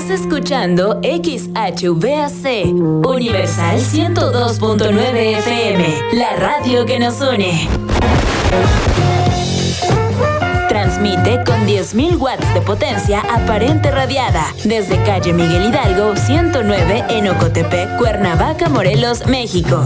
Estás escuchando XHVAC, Universal 102.9 FM, la radio que nos une. Transmite con 10.000 watts de potencia aparente radiada desde calle Miguel Hidalgo 109 en Ocotepec, Cuernavaca, Morelos, México.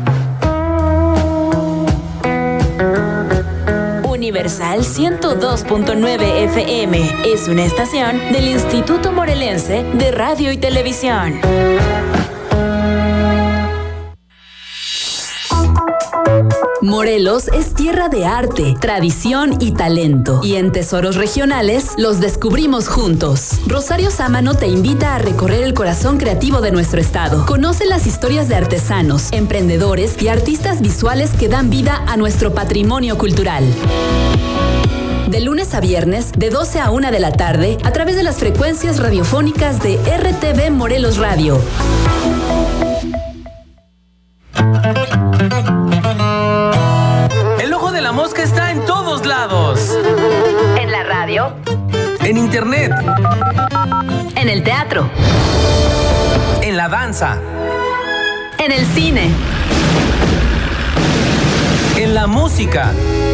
Universal 102.9 FM es una estación del Instituto Morelense de Radio y Televisión. Morelos es tierra de arte, tradición y talento. Y en Tesoros Regionales los descubrimos juntos. Rosario Sámano te invita a recorrer el corazón creativo de nuestro estado. Conoce las historias de artesanos, emprendedores y artistas visuales que dan vida a nuestro patrimonio cultural. De lunes a viernes, de 12 a 1 de la tarde, a través de las frecuencias radiofónicas de RTV Morelos Radio. El ojo de la mosca está en todos lados. En la radio. En internet. En el teatro. En la danza. En el cine. En la música.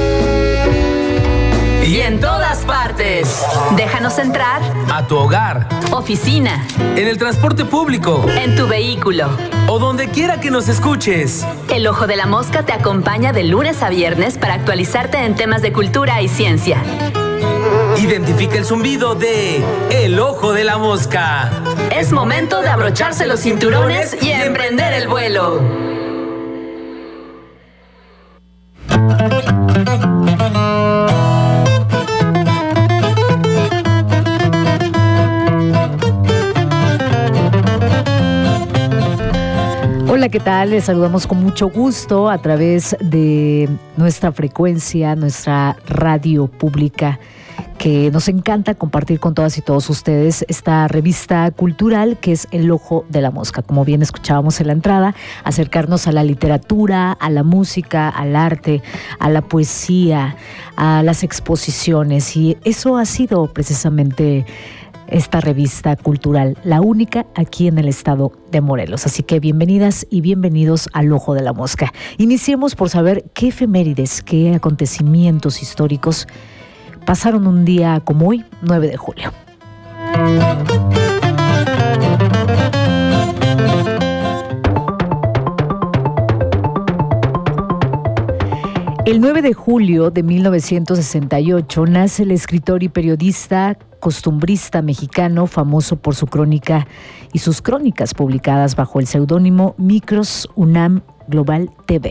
Y en todas partes. Déjanos entrar. A tu hogar. Oficina. En el transporte público. En tu vehículo. O donde quiera que nos escuches. El Ojo de la Mosca te acompaña de lunes a viernes para actualizarte en temas de cultura y ciencia. Identifica el zumbido de El Ojo de la Mosca. Es momento de abrocharse los cinturones y emprender el vuelo. Hola, ¿qué tal? Les saludamos con mucho gusto a través de nuestra frecuencia, nuestra radio pública, que nos encanta compartir con todas y todos ustedes esta revista cultural que es El Ojo de la Mosca. Como bien escuchábamos en la entrada, acercarnos a la literatura, a la música, al arte, a la poesía, a las exposiciones, y eso ha sido precisamente esta revista cultural, la única aquí en el estado de Morelos. Así que bienvenidas y bienvenidos al Ojo de la Mosca. Iniciemos por saber qué efemérides, qué acontecimientos históricos pasaron un día como hoy, 9 de julio. El 9 de julio de 1968 nace el escritor y periodista costumbrista mexicano famoso por su crónica y sus crónicas publicadas bajo el seudónimo Micros UNAM Global TV.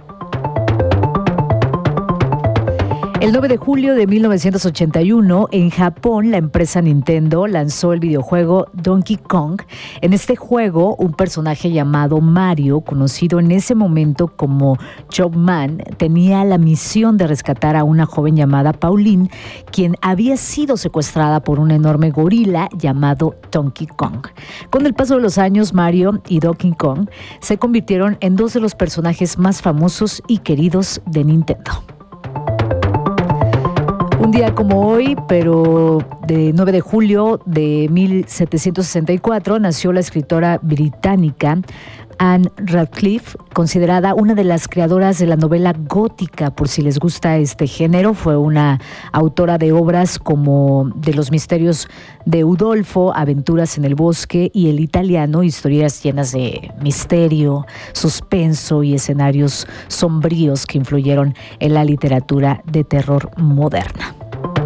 El 9 de julio de 1981, en Japón, la empresa Nintendo lanzó el videojuego Donkey Kong. En este juego, un personaje llamado Mario, conocido en ese momento como Jumpman, tenía la misión de rescatar a una joven llamada Pauline, quien había sido secuestrada por un enorme gorila llamado Donkey Kong. Con el paso de los años, Mario y Donkey Kong se convirtieron en dos de los personajes más famosos y queridos de Nintendo. Un día como hoy, pero de 9 de julio de 1764, nació la escritora británica Anne Radcliffe, considerada una de las creadoras de la novela gótica. Por si les gusta este género, fue una autora de obras como De los misterios de Udolfo, Aventuras en el bosque y El italiano, historias llenas de misterio, suspenso y escenarios sombríos que influyeron en la literatura de terror moderna.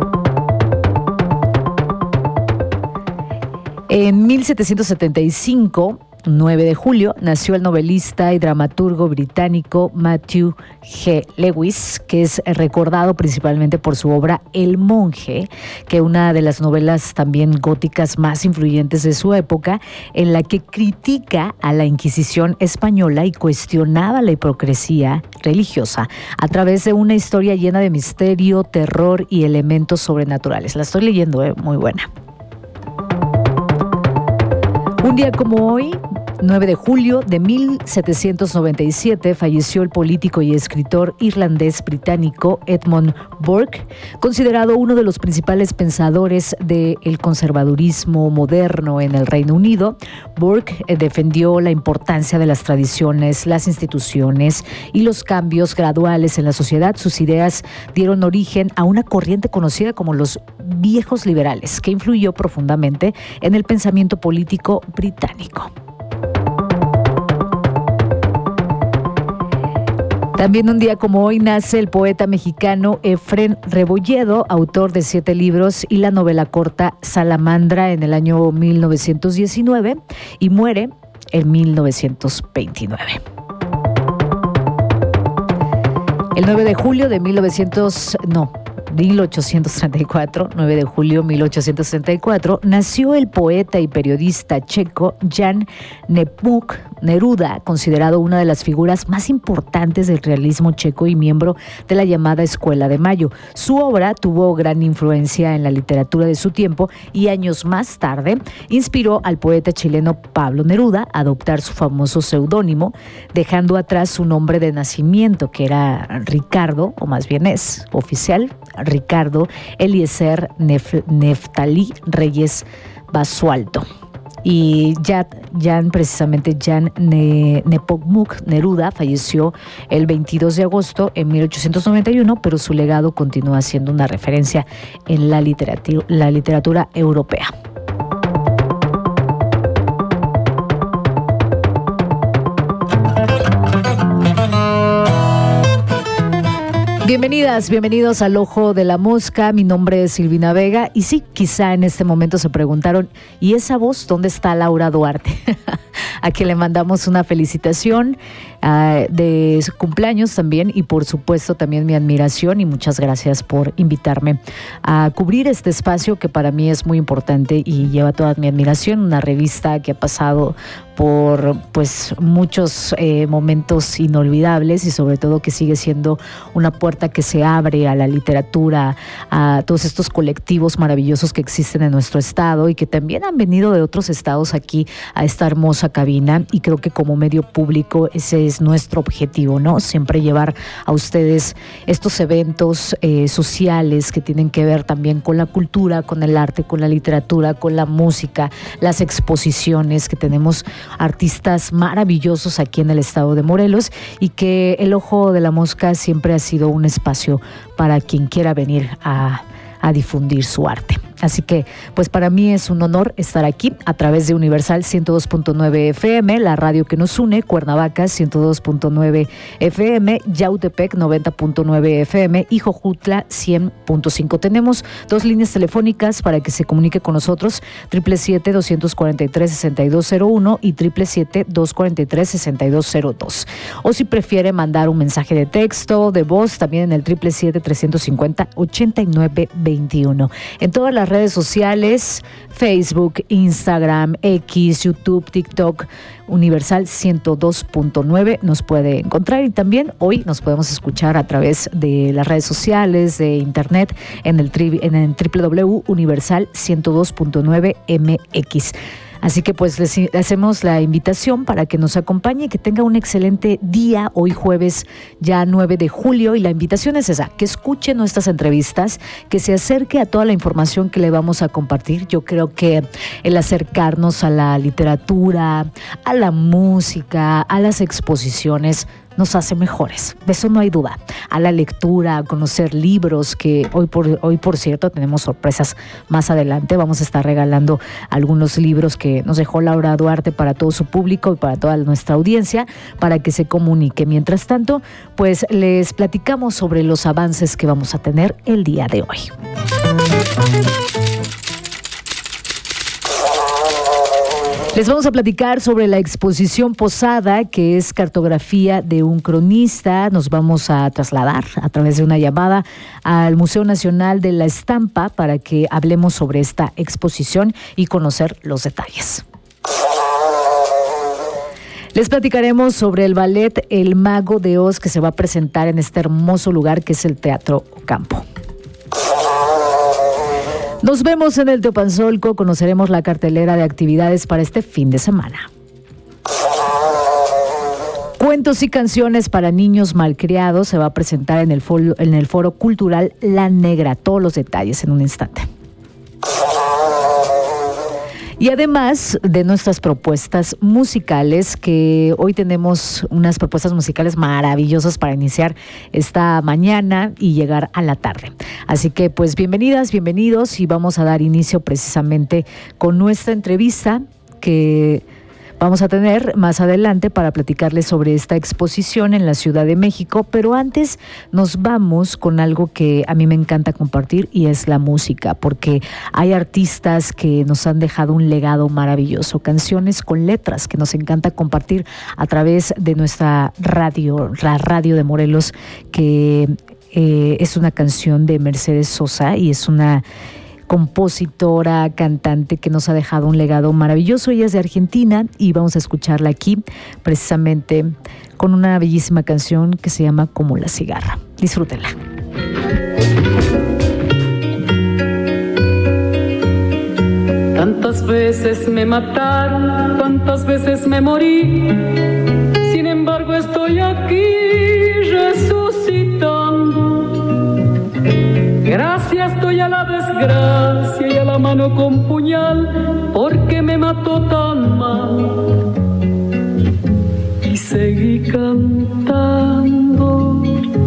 En 1775, 9 de julio, nació el novelista y dramaturgo británico Matthew G. Lewis, que es recordado principalmente por su obra El monje, que es una de las novelas también góticas más influyentes de su época, en la que critica a la Inquisición española y cuestionaba la hipocresía religiosa a través de una historia llena de misterio, terror y elementos sobrenaturales. La estoy leyendo, muy buena. Un día como hoy, 9 de julio de 1797 falleció el político y escritor irlandés-británico Edmund Burke, considerado uno de los principales pensadores del conservadurismo moderno en el Reino Unido. Burke defendió la importancia de las tradiciones, las instituciones y los cambios graduales en la sociedad. Sus ideas dieron origen a una corriente conocida como los viejos liberales, que influyó profundamente en el pensamiento político británico. También un día como hoy nace el poeta mexicano Efrén Rebolledo, autor de 7 libros y la novela corta Salamandra en el año 1919 y muere en 1929. El 9 de julio de 1834, 9 de julio 1834, nació el poeta y periodista checo Jan Nepomuk Neruda, considerado una de las figuras más importantes del realismo checo y miembro de la llamada Escuela de Mayo. Su obra tuvo gran influencia en la literatura de su tiempo y años más tarde inspiró al poeta chileno Pablo Neruda a adoptar su famoso seudónimo, dejando atrás su nombre de nacimiento, que era Ricardo, o más bien es oficial, Ricardo Eliezer Neftalí Reyes Basualto. Y Jan Nepomuk Neruda falleció el 22 de agosto en 1891, pero su legado continúa siendo una referencia en la literatura europea. Bienvenidos al Ojo de la Mosca. Mi nombre es Silvina Vega y sí, quizá en este momento se preguntaron, ¿y esa voz dónde está Laura Duarte? A quien le mandamos una felicitación de su cumpleaños también, y por supuesto también mi admiración y muchas gracias por invitarme a cubrir este espacio que para mí es muy importante y lleva toda mi admiración. Una revista que ha pasado por muchos momentos inolvidables y sobre todo que sigue siendo una puerta que se abre a la literatura, a todos estos colectivos maravillosos que existen en nuestro estado y que también han venido de otros estados aquí a esta hermosa cabina, y creo que como medio público ese es nuestro objetivo, ¿no? Siempre llevar a ustedes estos eventos sociales que tienen que ver también con la cultura, con el arte, con la literatura, con la música, las exposiciones, que tenemos artistas maravillosos aquí en el estado de Morelos, y que el Ojo de la Mosca siempre ha sido un espacio para quien quiera venir a difundir su arte. Así que, pues para mí es un honor estar aquí a través de Universal 102.9 FM, la radio que nos une, Cuernavaca 102.9 FM, Yautepec 90.9 FM y Jojutla 100.5. Tenemos 2 líneas telefónicas para que se comunique con nosotros, 777-243-6201 y 777-243-6202. O si prefiere mandar un mensaje de texto, de voz, también en el 777-350-8921. En todas las redes sociales, Facebook, Instagram, X, YouTube, TikTok, Universal 102.9 nos puede encontrar, y también hoy nos podemos escuchar a través de las redes sociales, de internet, en el www.universal 102.9 MX. Así que pues les hacemos la invitación para que nos acompañe y que tenga un excelente día hoy jueves ya 9 de julio, y la invitación es esa, que escuche nuestras entrevistas, que se acerque a toda la información que le vamos a compartir. Yo creo que el acercarnos a la literatura, a la música, a las exposiciones nos hace mejores, de eso no hay duda. A la lectura, a conocer libros, que hoy por cierto tenemos sorpresas más adelante. Vamos a estar regalando algunos libros que nos dejó Laura Duarte para todo su público y para toda nuestra audiencia, para que se comunique. Mientras tanto, pues les platicamos sobre los avances que vamos a tener el día de hoy. Les vamos a platicar sobre la exposición Posada, que es cartografía de un cronista. Nos vamos a trasladar a través de una llamada al Museo Nacional de la Estampa para que hablemos sobre esta exposición y conocer los detalles. Les platicaremos sobre el ballet El Mago de Oz, que se va a presentar en este hermoso lugar que es el Teatro Ocampo. Nos vemos en el Teopanzolco, conoceremos la cartelera de actividades para este fin de semana. Cuentos y canciones para niños malcriados se va a presentar en el Foro Cultural La Negra. Todos los detalles en un instante. Y además de nuestras propuestas musicales, que hoy tenemos unas propuestas musicales maravillosas para iniciar esta mañana y llegar a la tarde. Así que pues bienvenidas, bienvenidos, y vamos a dar inicio precisamente con nuestra entrevista que vamos a tener más adelante para platicarles sobre esta exposición en la Ciudad de México, pero antes nos vamos con algo que a mí me encanta compartir, y es la música, porque hay artistas que nos han dejado un legado maravilloso, canciones con letras que nos encanta compartir a través de nuestra radio, la radio de Morelos, que es una canción de Mercedes Sosa y es una compositora, cantante que nos ha dejado un legado maravilloso. Ella es de Argentina y vamos a escucharla aquí precisamente con una bellísima canción que se llama Como la cigarra. Disfrútenla. Tantas veces me mataron, tantas veces me morí, sin embargo estoy aquí resucitando. Gracias doy a la desgracia y a la mano con puñal, porque me mató tan mal. Y seguí cantando,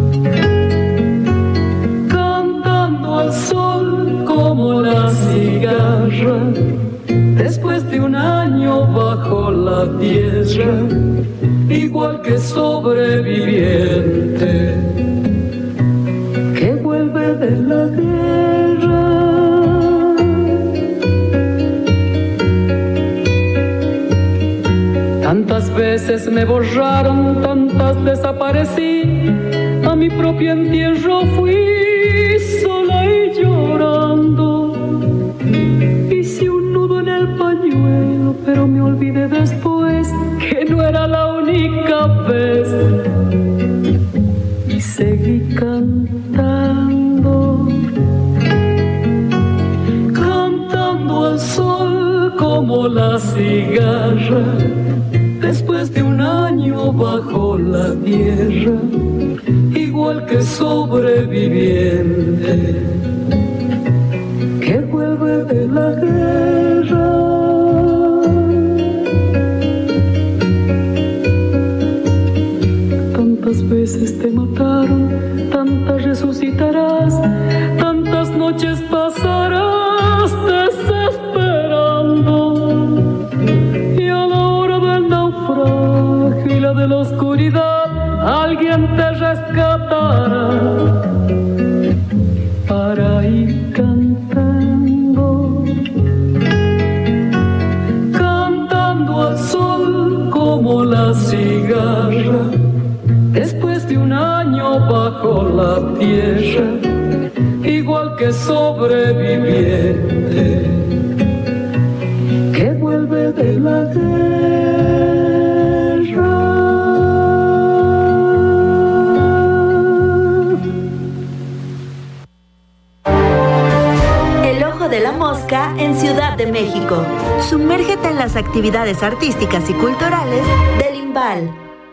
cantando al sol como la cigarra, después de un año bajo la tierra, igual que sobreviviente que vuelve de la guerra. Tantas veces me borraron, tantas desaparecí, a mi propio entierro fui sola y llorando. Hice un nudo en el pañuelo, pero me olvidé después que no era la única vez. Y seguí cantando, cantando al sol como la cigarra, después de un año bajo la tierra, igual que sobreviviente que vuelve de la guerra. Tantas veces te mataron, tantas resucitarás, tantas noches pasarás desesperando, y a la hora del naufragio y la de la oscuridad alguien te rescatará para ir cantando, cantando al sol como la cigarra, después de un año bajo la tierra, igual que sobreviviente que vuelve de la guerra. El Ojo de la Mosca en Ciudad de México. Sumérgete en las actividades artísticas y culturales del IMBAL.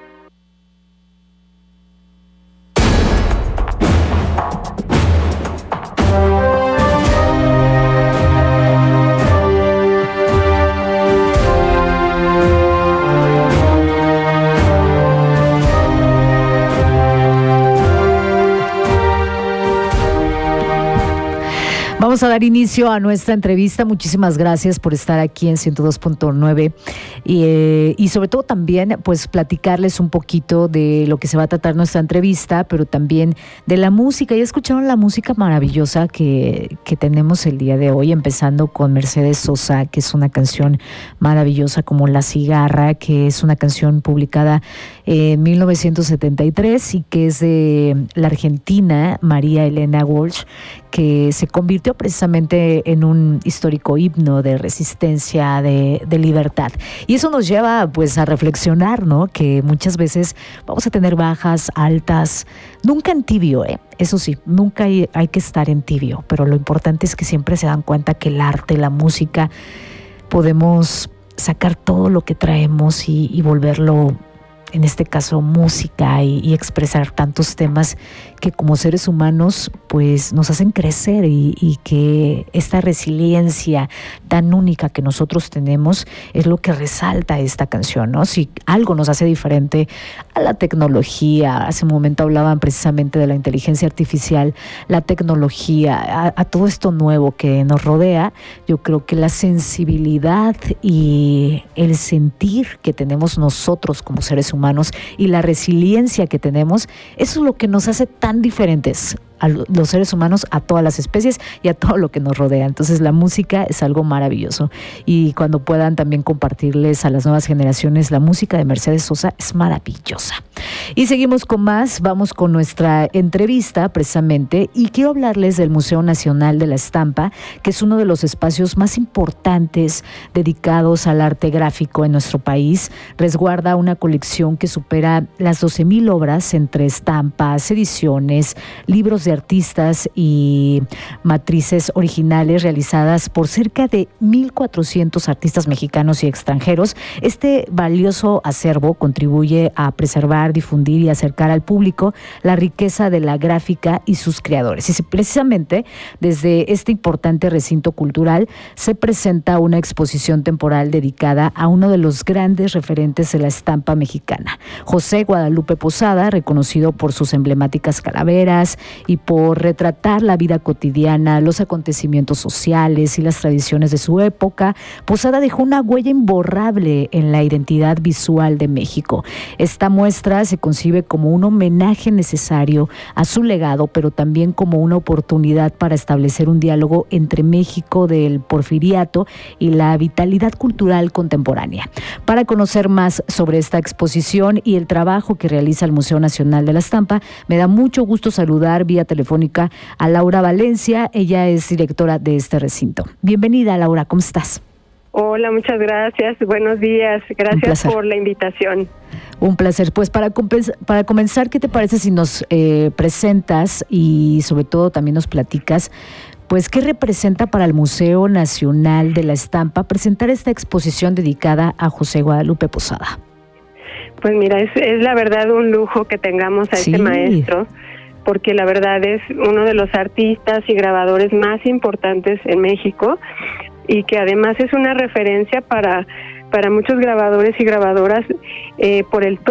Vamos a dar inicio a nuestra entrevista. Muchísimas gracias por estar aquí en 102.9 y sobre todo también pues platicarles un poquito de lo que se va a tratar nuestra entrevista, pero también de la música. Ya escucharon la música maravillosa que tenemos el día de hoy, empezando con Mercedes Sosa, que es una canción maravillosa, como La Cigarra, que es una canción publicada en 1973 y que es de la argentina María Elena Walsh, que se convirtió precisamente en un histórico himno de resistencia, de libertad. Y eso nos lleva pues a reflexionar, ¿no? Que muchas veces vamos a tener bajas, altas, nunca en tibio, eso sí, nunca hay que estar en tibio, pero lo importante es que siempre se dan cuenta que el arte, la música, podemos sacar todo lo que traemos y volverlo en este caso música y expresar tantos temas que como seres humanos pues nos hacen crecer y que esta resiliencia tan única que nosotros tenemos es lo que resalta esta canción, ¿no? Si algo nos hace diferente a la tecnología, hace un momento hablaban precisamente de la inteligencia artificial, la tecnología, a todo esto nuevo que nos rodea, yo creo que la sensibilidad y el sentir que tenemos nosotros como seres humanos y la resiliencia que tenemos, eso es lo que nos hace tan diferentes a los seres humanos, a todas las especies y a todo lo que nos rodea. Entonces la música es algo maravilloso y cuando puedan también compartirles a las nuevas generaciones, la música de Mercedes Sosa es maravillosa. Y seguimos con más, vamos con nuestra entrevista precisamente y quiero hablarles del Museo Nacional de la Estampa, que es uno de los espacios más importantes dedicados al arte gráfico en nuestro país. Resguarda una colección que supera las 12,000 obras entre estampas, ediciones, libros de artistas y matrices originales realizadas por cerca de 1,400 artistas mexicanos y extranjeros. Este valioso acervo contribuye a preservar, difundir y acercar al público la riqueza de la gráfica y sus creadores. Y precisamente desde este importante recinto cultural se presenta una exposición temporal dedicada a uno de los grandes referentes de la estampa mexicana, José Guadalupe Posada, reconocido por sus emblemáticas calaveras y por retratar la vida cotidiana, los acontecimientos sociales y las tradiciones de su época. Posada dejó una huella imborrable en la identidad visual de México. Esta muestra se concibe como un homenaje necesario a su legado, pero también como una oportunidad para establecer un diálogo entre México del Porfiriato y la vitalidad cultural contemporánea. Para conocer más sobre esta exposición y el trabajo que realiza el Museo Nacional de la Estampa, me da mucho gusto saludar vía telefónica a Laura Valencia. Ella es directora de este recinto. Bienvenida, Laura, ¿cómo estás? Hola, muchas gracias. Buenos días. Gracias por la invitación. Un placer. Pues para comenzar, ¿qué te parece si nos presentas y sobre todo también nos platicas, pues qué representa para el Museo Nacional de la Estampa presentar esta exposición dedicada a José Guadalupe Posada? Pues mira, es la verdad un lujo que tengamos a este maestro, porque la verdad es uno de los artistas y grabadores más importantes en México y que además es una referencia para muchos grabadores y grabadoras por el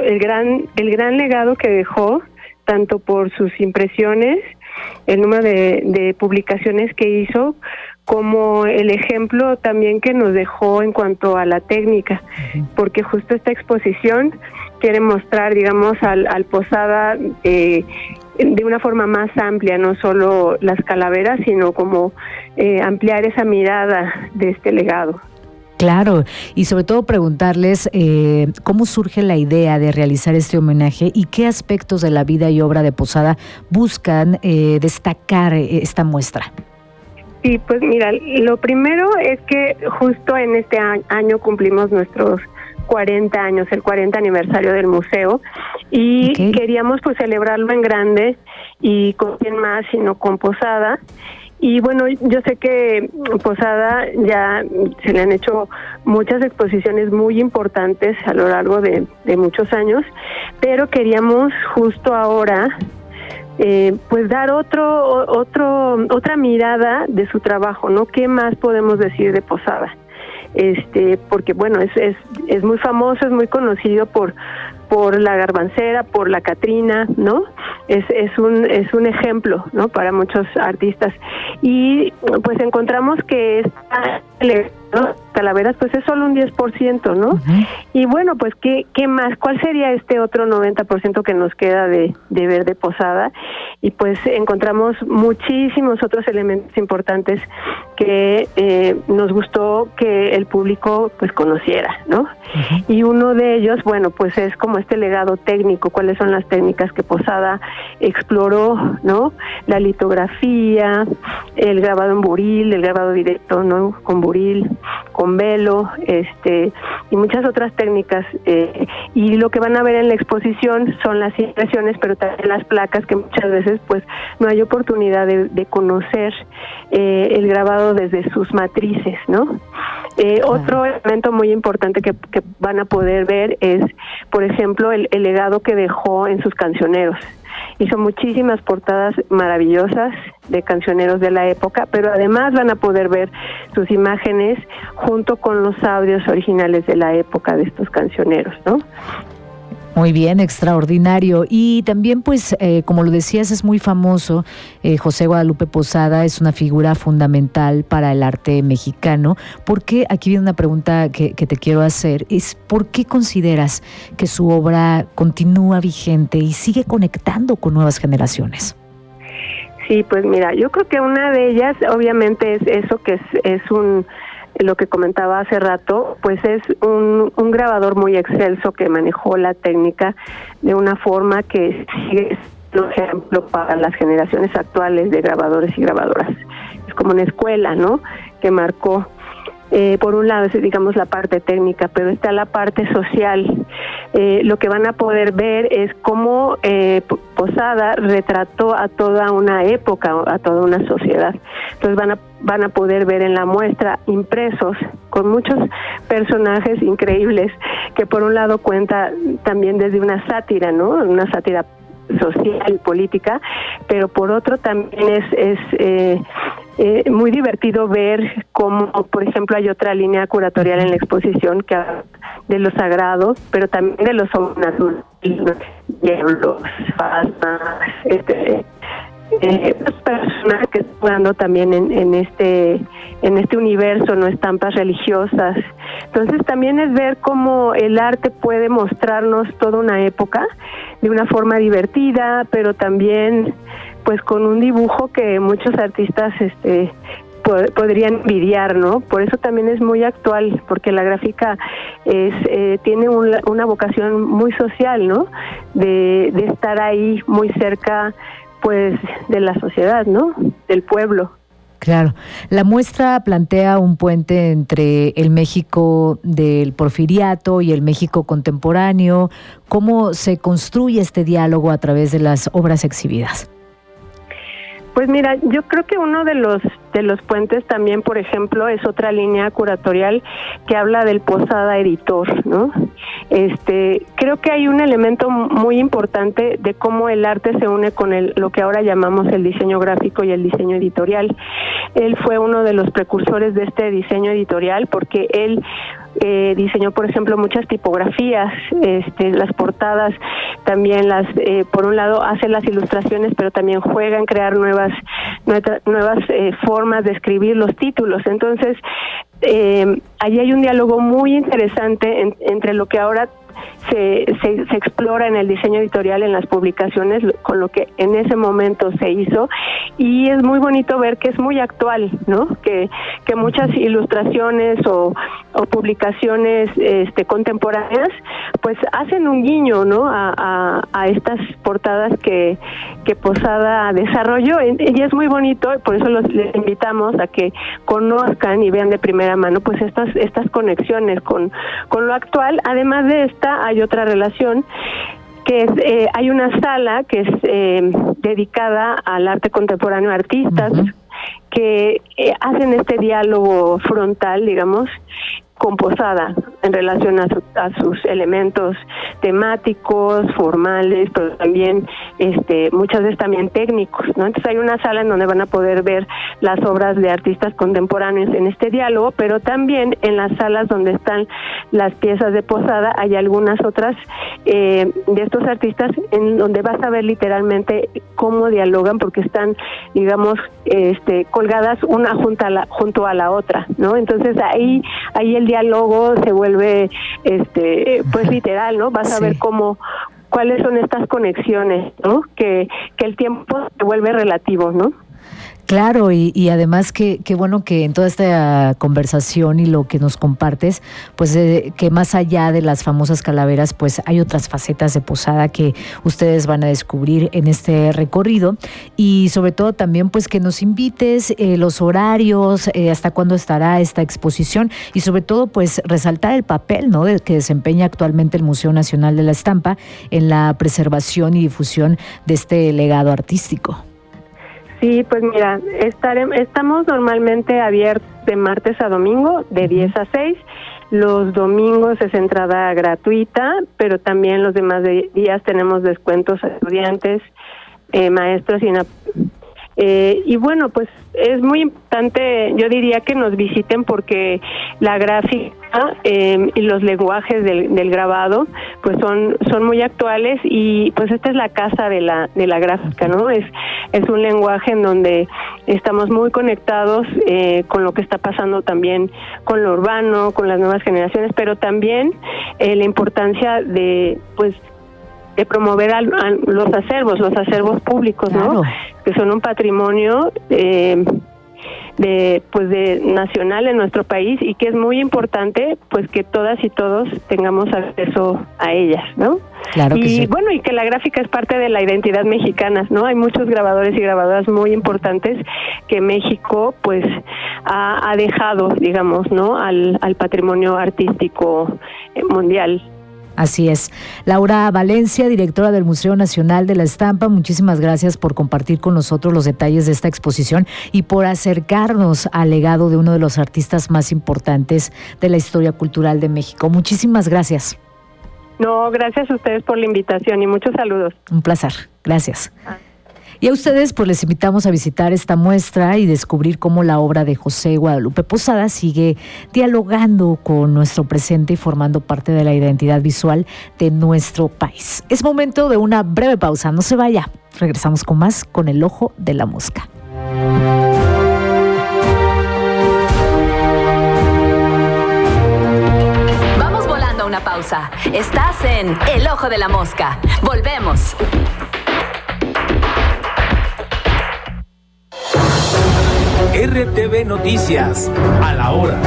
gran legado que dejó, tanto por sus impresiones, el número de publicaciones que hizo, como el ejemplo también que nos dejó en cuanto a la técnica, porque justo esta exposición quiere mostrar, digamos, al Posada de una forma más amplia, no solo las calaveras, sino como ampliar esa mirada de este legado. Claro, y sobre todo preguntarles cómo surge la idea de realizar este homenaje y qué aspectos de la vida y obra de Posada buscan destacar esta muestra. Sí, pues mira, lo primero es que justo en este año cumplimos nuestros 40 años, el 40 aniversario del museo, y queríamos pues celebrarlo en grande y con quién más sino con Posada. Y bueno, yo sé que Posada ya se le han hecho muchas exposiciones muy importantes a lo largo de muchos años, pero queríamos justo ahora pues dar otra mirada de su trabajo, ¿no? ¿Qué más podemos decir de Posada? Porque bueno, es muy famoso, es muy conocido por la Garbancera, por la Catrina, ¿no? Es un ejemplo, ¿no? Para muchos artistas. Y pues encontramos que esta calaveras pues es solo un 10%, ¿no? Uh-huh. Y bueno, pues ¿qué más? ¿Cuál sería este otro 90% que nos queda de ver de Posada? Y pues encontramos muchísimos otros elementos importantes que nos gustó que el público pues conociera, ¿no? Uh-huh. Y uno de ellos, bueno, pues es como este legado técnico, cuáles son las técnicas que Posada exploró, ¿no? La litografía, el grabado en buril, el grabado directo, ¿no? Con buril, con velo, y muchas otras técnicas, y lo que van a ver en la exposición son las impresiones, pero también las placas, que muchas veces pues no hay oportunidad de conocer el grabado desde sus matrices, ¿no? Otro elemento muy importante que van a poder ver es, por ejemplo, el legado que dejó en sus cancioneros. Hizo muchísimas portadas maravillosas de cancioneros de la época, pero además van a poder ver sus imágenes junto con los audios originales de la época de estos cancioneros, ¿no? Muy bien, extraordinario. Y también, pues, como lo decías, es muy famoso. José Guadalupe Posada es una figura fundamental para el arte mexicano. ¿Por qué? Aquí viene una pregunta que te quiero hacer. Es ¿por qué consideras que su obra continúa vigente y sigue conectando con nuevas generaciones? Sí, pues mira, yo creo que una de ellas, obviamente, es eso que es lo que comentaba hace rato, pues es un grabador muy excelso que manejó la técnica de una forma que sigue siendo ejemplo para las generaciones actuales de grabadores y grabadoras. Es como una escuela, ¿no?, que marcó. Por un lado es, digamos, la parte técnica, pero está la parte social. Lo que van a poder ver es cómo Posada retrató a toda una época, a toda una sociedad. Entonces van a poder ver en la muestra impresos con muchos personajes increíbles, que por un lado cuenta también desde una sátira, ¿no?, una sátira social y política, pero por otro también es muy divertido ver cómo, por ejemplo, hay otra línea curatorial en la exposición que habla de lo sagrado, pero también de lo sobrenatural, los fantasmas, los personajes que están jugando también en este universo, no estampas religiosas. Entonces también es ver cómo el arte puede mostrarnos toda una época de una forma divertida, pero también pues con un dibujo que muchos artistas podrían envidiar, ¿no? Por eso también es muy actual, porque la gráfica tiene una vocación muy social, ¿no?, de estar ahí muy cerca, pues, de la sociedad, ¿no?, del pueblo. Claro. La muestra plantea un puente entre el México del Porfiriato y el México contemporáneo. ¿Cómo se construye este diálogo a través de las obras exhibidas? Pues mira, yo creo que uno de los puentes también, por ejemplo, es otra línea curatorial que habla del Posada editor, ¿no? Creo que hay un elemento muy importante de cómo el arte se une con lo que ahora llamamos el diseño gráfico y el diseño editorial. Él fue uno de los precursores de este diseño editorial porque él diseñó, por ejemplo, muchas tipografías, las portadas, también por un lado hace las ilustraciones, pero también juega en crear nuevas formas de escribir los títulos. Entonces, ahí hay un diálogo muy interesante entre lo que ahora se explora en el diseño editorial, en las publicaciones, con lo que en ese momento se hizo, y es muy bonito ver que es muy actual, ¿no? Que muchas ilustraciones o publicaciones contemporáneas pues hacen un guiño, ¿no?, a estas portadas que Posada desarrolló, y es muy bonito, y por eso les invitamos a que conozcan y vean de primera mano pues estas conexiones con lo actual. Además de esta hay otra relación que es, hay una sala que es dedicada al arte contemporáneo, artistas que hacen este diálogo frontal, digamos, con Posada en relación a sus elementos temáticos, formales, pero también muchas veces también técnicos, ¿no? Entonces hay una sala en donde van a poder ver las obras de artistas contemporáneos en este diálogo, pero también en las salas donde están las piezas de Posada hay algunas otras de estos artistas en donde vas a ver literalmente cómo dialogan, porque están, digamos, colgadas una junto a la otra, ¿no? Entonces ahí el diálogo se vuelve pues literal, ¿no? Vas a ver cuáles son estas conexiones, ¿no? Que el tiempo se vuelve relativo, ¿no? Claro, y además qué bueno que en toda esta conversación y lo que nos compartes, pues que más allá de las famosas calaveras, pues hay otras facetas de Posada que ustedes van a descubrir en este recorrido, y sobre todo también pues que nos invites los horarios, hasta cuándo estará esta exposición, y sobre todo pues resaltar el papel, ¿no?, que desempeña actualmente el Museo Nacional de la Estampa en la preservación y difusión de este legado artístico. Sí, pues mira, estamos normalmente abiertos de martes a domingo, de 10 a 6. Los domingos es entrada gratuita, pero también los demás días tenemos descuentos a estudiantes, maestros y bueno, pues es muy importante, yo diría que nos visiten porque la gráfica y los lenguajes del grabado pues son muy actuales y pues esta es la casa de la gráfica, ¿no? Es un lenguaje en donde estamos muy conectados con lo que está pasando también con lo urbano, con las nuevas generaciones, pero también la importancia de promover los acervos públicos, claro, ¿no? Que son un patrimonio nacional en nuestro país y que es muy importante pues que todas y todos tengamos acceso a ellas, ¿no? Claro que sí. Bueno, y que la gráfica es parte de la identidad mexicana, ¿no? Hay muchos grabadores y grabadoras muy importantes que México pues ha dejado, digamos, ¿no? al patrimonio artístico mundial. Así es. Laura Valencia, directora del Museo Nacional de la Estampa, muchísimas gracias por compartir con nosotros los detalles de esta exposición y por acercarnos al legado de uno de los artistas más importantes de la historia cultural de México. Muchísimas gracias. No, gracias a ustedes por la invitación y muchos saludos. Un placer. Gracias. Y a ustedes pues les invitamos a visitar esta muestra y descubrir cómo la obra de José Guadalupe Posada sigue dialogando con nuestro presente y formando parte de la identidad visual de nuestro país. Es momento de una breve pausa, no se vaya. Regresamos con más con El Ojo de la Mosca. Vamos volando a una pausa. Estás en El Ojo de la Mosca. Volvemos. RTV Noticias, a la hora.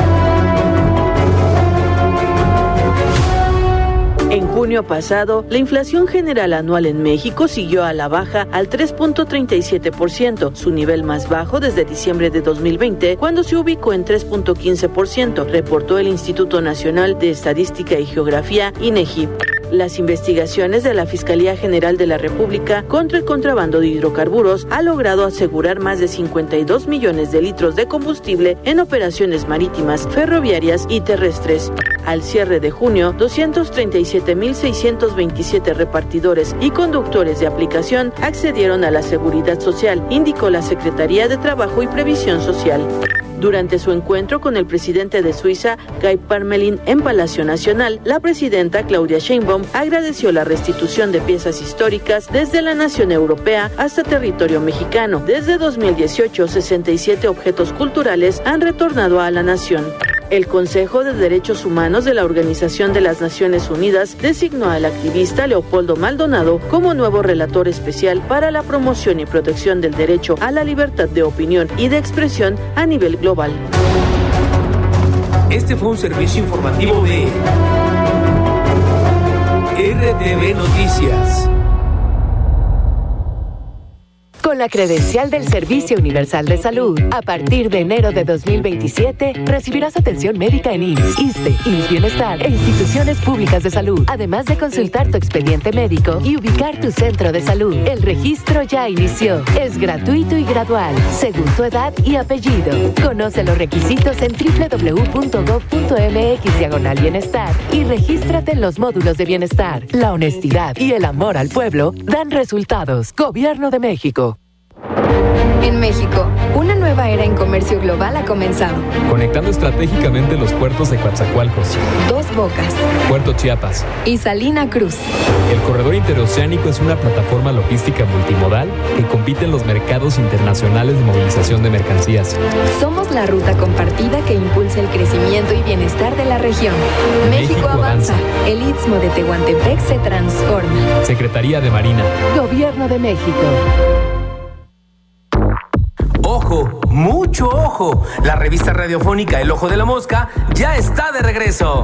En junio pasado, la inflación general anual en México siguió a la baja al 3.37%, su nivel más bajo desde diciembre de 2020, cuando se ubicó en 3.15%, reportó el Instituto Nacional de Estadística y Geografía, INEGI. Las investigaciones de la Fiscalía General de la República contra el contrabando de hidrocarburos ha logrado asegurar más de 52 millones de litros de combustible en operaciones marítimas, ferroviarias y terrestres. Al cierre de junio, 237.627 repartidores y conductores de aplicación accedieron a la Seguridad Social, indicó la Secretaría de Trabajo y Previsión Social. Durante su encuentro con el presidente de Suiza, Guy Parmelin, en Palacio Nacional, la presidenta Claudia Sheinbaum agradeció la restitución de piezas históricas desde la nación europea hasta territorio mexicano. Desde 2018, 67 objetos culturales han retornado a la nación. El Consejo de Derechos Humanos de la Organización de las Naciones Unidas designó al activista Leopoldo Maldonado como nuevo relator especial para la promoción y protección del derecho a la libertad de opinión y de expresión a nivel global. Este fue un servicio informativo de RTV Noticias. Con la credencial del Servicio Universal de Salud, a partir de enero de 2027, recibirás atención médica en IMSS, ISSSTE, IMSS Bienestar e instituciones públicas de salud, además de consultar tu expediente médico y ubicar tu centro de salud. El registro ya inició. Es gratuito y gradual, según tu edad y apellido. Conoce los requisitos en www.gov.mx/bienestar y regístrate en los módulos de bienestar. La honestidad y el amor al pueblo dan resultados. Gobierno de México. En México, una nueva era en comercio global ha comenzado. Conectando estratégicamente los puertos de Coatzacoalcos, Dos Bocas, Puerto Chiapas y Salina Cruz. El corredor interoceánico es una plataforma logística multimodal que compite en los mercados internacionales de movilización de mercancías. Somos la ruta compartida que impulsa el crecimiento y bienestar de la región. México avanza. El Istmo de Tehuantepec se transforma. Secretaría de Marina. Gobierno de México. ¡Ojo! ¡Mucho ojo! La revista radiofónica El Ojo de la Mosca ya está de regreso.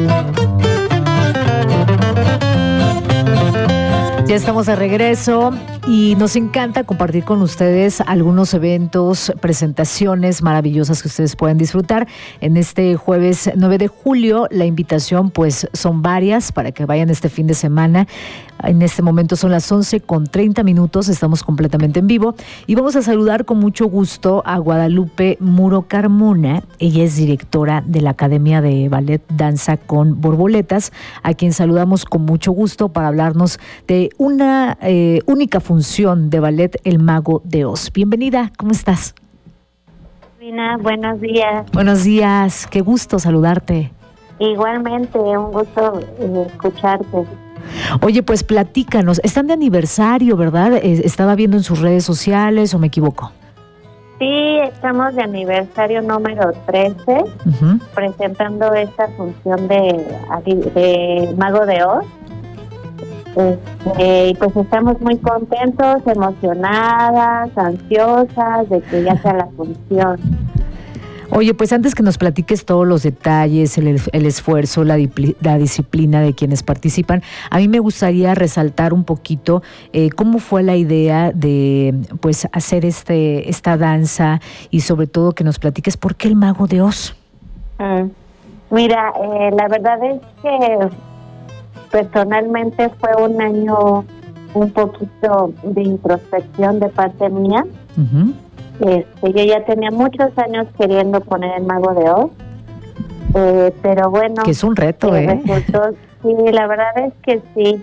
Ya estamos de regreso Y nos encanta compartir con ustedes algunos eventos, presentaciones maravillosas que ustedes pueden disfrutar. En este jueves 9 de julio, la invitación pues son varias para que vayan este fin de semana. En este momento son las 11:30, estamos completamente en vivo y vamos a saludar con mucho gusto a Guadalupe Muro Carmona. Ella es directora de la Academia de Ballet Danza con Borboletas, a quien saludamos con mucho gusto para hablarnos de una única función de ballet, El Mago de Oz. Bienvenida, ¿cómo estás? Buenos días. Buenos días, qué gusto saludarte. Igualmente, un gusto escucharte. Oye, pues platícanos, están de aniversario, ¿verdad? Estaba viendo en sus redes sociales, ¿o me equivoco? Sí, estamos de aniversario número 13, presentando esta función de Mago de Oz. Y pues estamos muy contentos, emocionadas, ansiosas de que ya sea la función. Oye, pues antes que nos platiques todos los detalles, el esfuerzo, la disciplina de quienes participan, a mí me gustaría resaltar un poquito cómo fue la idea de pues hacer esta danza y sobre todo que nos platiques por qué el Mago de Oz. Mira, la verdad es que personalmente fue un año un poquito de introspección de parte mía. Yo ya tenía muchos años queriendo poner el Mago de Oz, pero bueno, que es un reto, resultó, sí, la verdad es que sí,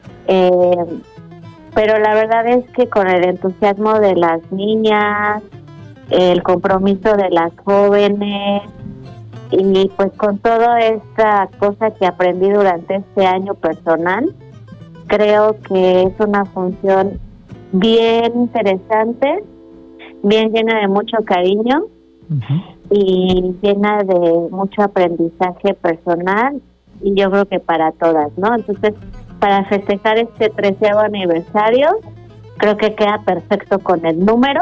pero la verdad es que con el entusiasmo de las niñas, el compromiso de las jóvenes y pues con toda esta cosa que aprendí durante este año personal, creo que es una función bien interesante, bien llena de mucho cariño y llena de mucho aprendizaje personal y yo creo que para todas, ¿no? Entonces, para festejar este 13º aniversario, creo que queda perfecto con el número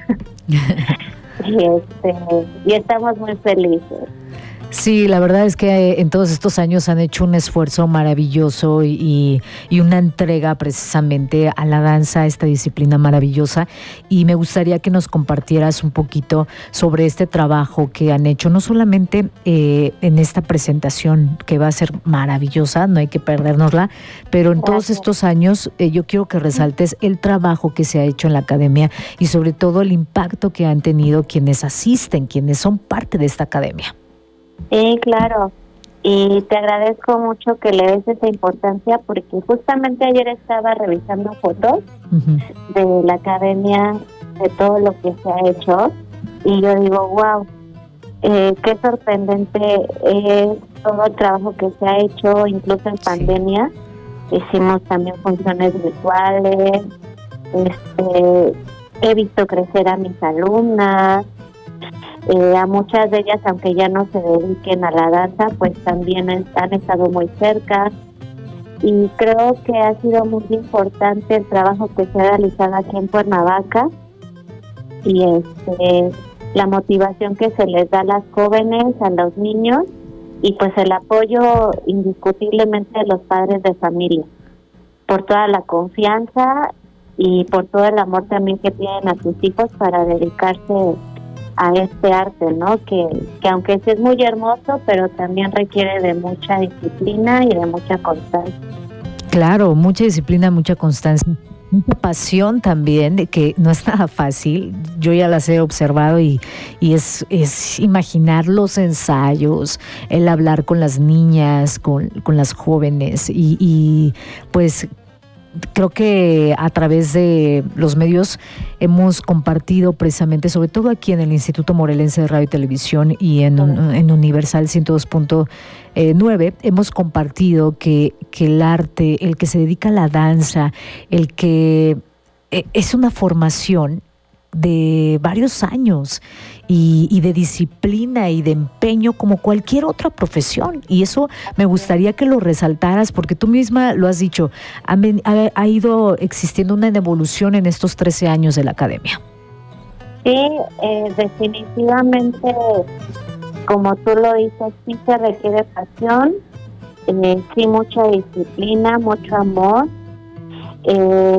y estamos muy felices. Sí, la verdad es que en todos estos años han hecho un esfuerzo maravilloso y una entrega precisamente a la danza, a esta disciplina maravillosa, y me gustaría que nos compartieras un poquito sobre este trabajo que han hecho, no solamente en esta presentación que va a ser maravillosa, no hay que perdérnosla, pero en todos estos años yo quiero que resaltes el trabajo que se ha hecho en la academia y sobre todo el impacto que han tenido quienes asisten, quienes son parte de esta academia. Sí, claro, y te agradezco mucho que le des esa importancia porque justamente ayer estaba revisando fotos de la academia, de todo lo que se ha hecho y yo digo, wow, qué sorprendente es todo el trabajo que se ha hecho, incluso en pandemia. Hicimos también funciones virtuales, he visto crecer a mis alumnas. A muchas de ellas, aunque ya no se dediquen a la danza, pues también han estado muy cerca y creo que ha sido muy importante el trabajo que se ha realizado aquí en Cuernavaca y la motivación que se les da a las jóvenes, a los niños y pues el apoyo indiscutiblemente de los padres de familia por toda la confianza y por todo el amor también que tienen a sus hijos para dedicarse a este arte, ¿no? Que aunque sí es muy hermoso, pero también requiere de mucha disciplina y de mucha constancia. Claro, mucha disciplina, mucha constancia, mucha pasión también, de que no es nada fácil. Yo ya las he observado y es imaginar los ensayos, el hablar con las niñas, con las jóvenes y pues creo que a través de los medios hemos compartido precisamente, sobre todo aquí en el Instituto Morelense de Radio y Televisión y en Universal 102.9, hemos compartido que el arte, el que se dedica a la danza, el que es una formación de varios años y de disciplina y de empeño como cualquier otra profesión, y eso me gustaría que lo resaltaras porque tú misma lo has dicho, ha ido existiendo una evolución en estos 13 años de la academia. Sí, definitivamente, como tú lo dices, sí se requiere pasión, sí mucha disciplina, mucho amor,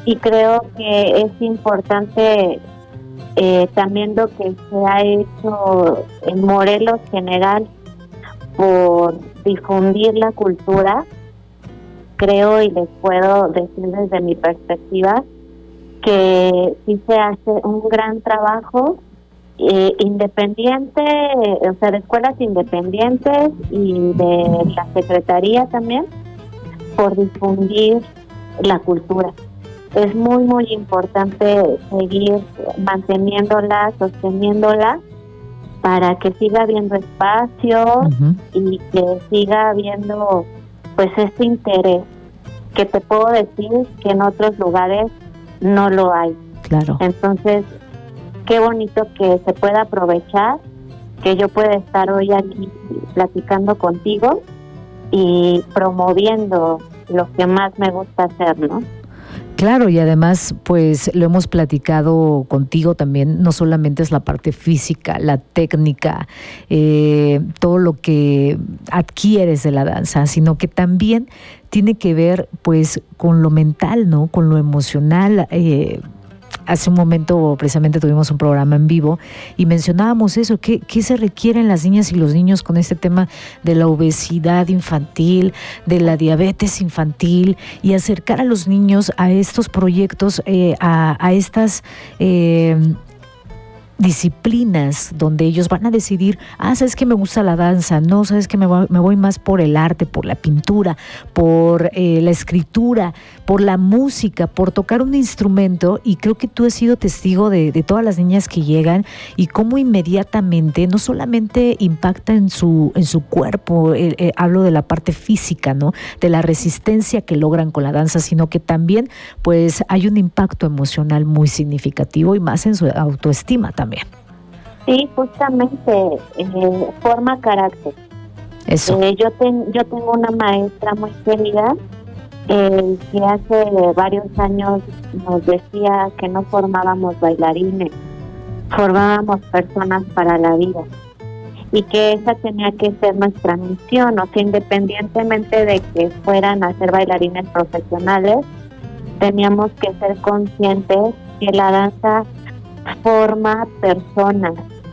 y creo que es importante también lo que se ha hecho en Morelos general por difundir la cultura. Creo y les puedo decir desde mi perspectiva que sí se hace un gran trabajo independiente, o sea, de escuelas independientes y de la Secretaría también, por difundir la cultura. Es muy, muy importante seguir manteniéndola, sosteniéndola, para que siga habiendo espacio y que siga habiendo pues este interés, que te puedo decir que en otros lugares no lo hay. Claro. Entonces, qué bonito que se pueda aprovechar, que yo pueda estar hoy aquí platicando contigo y promoviendo lo que más me gusta hacer, ¿no? Claro, y además, pues lo hemos platicado contigo también, no solamente es la parte física, la técnica, todo lo que adquieres de la danza, sino que también tiene que ver pues con lo mental, ¿no? Con lo emocional. Hace un momento precisamente tuvimos un programa en vivo y mencionábamos eso, ¿qué se requieren las niñas y los niños con este tema de la obesidad infantil, de la diabetes infantil, y acercar a los niños a estos proyectos, a estas disciplinas donde ellos van a decidir, sabes que me gusta la danza, no, sabes que me voy más por el arte, por la pintura, por la escritura, por la música, por tocar un instrumento. Y creo que tú has sido testigo de todas las niñas que llegan y cómo inmediatamente no solamente impacta en su cuerpo, hablo de la parte física, ¿no? De la resistencia que logran con la danza, sino que también pues hay un impacto emocional muy significativo y más en su autoestima también. Sí, justamente forma carácter. Eso. Yo tengo una maestra muy querida que hace varios años nos decía que no formábamos bailarines, formábamos personas para la vida, y que esa tenía que ser nuestra misión. O sea, independientemente de que fueran a ser bailarines profesionales, teníamos que ser conscientes que la danza forma personas,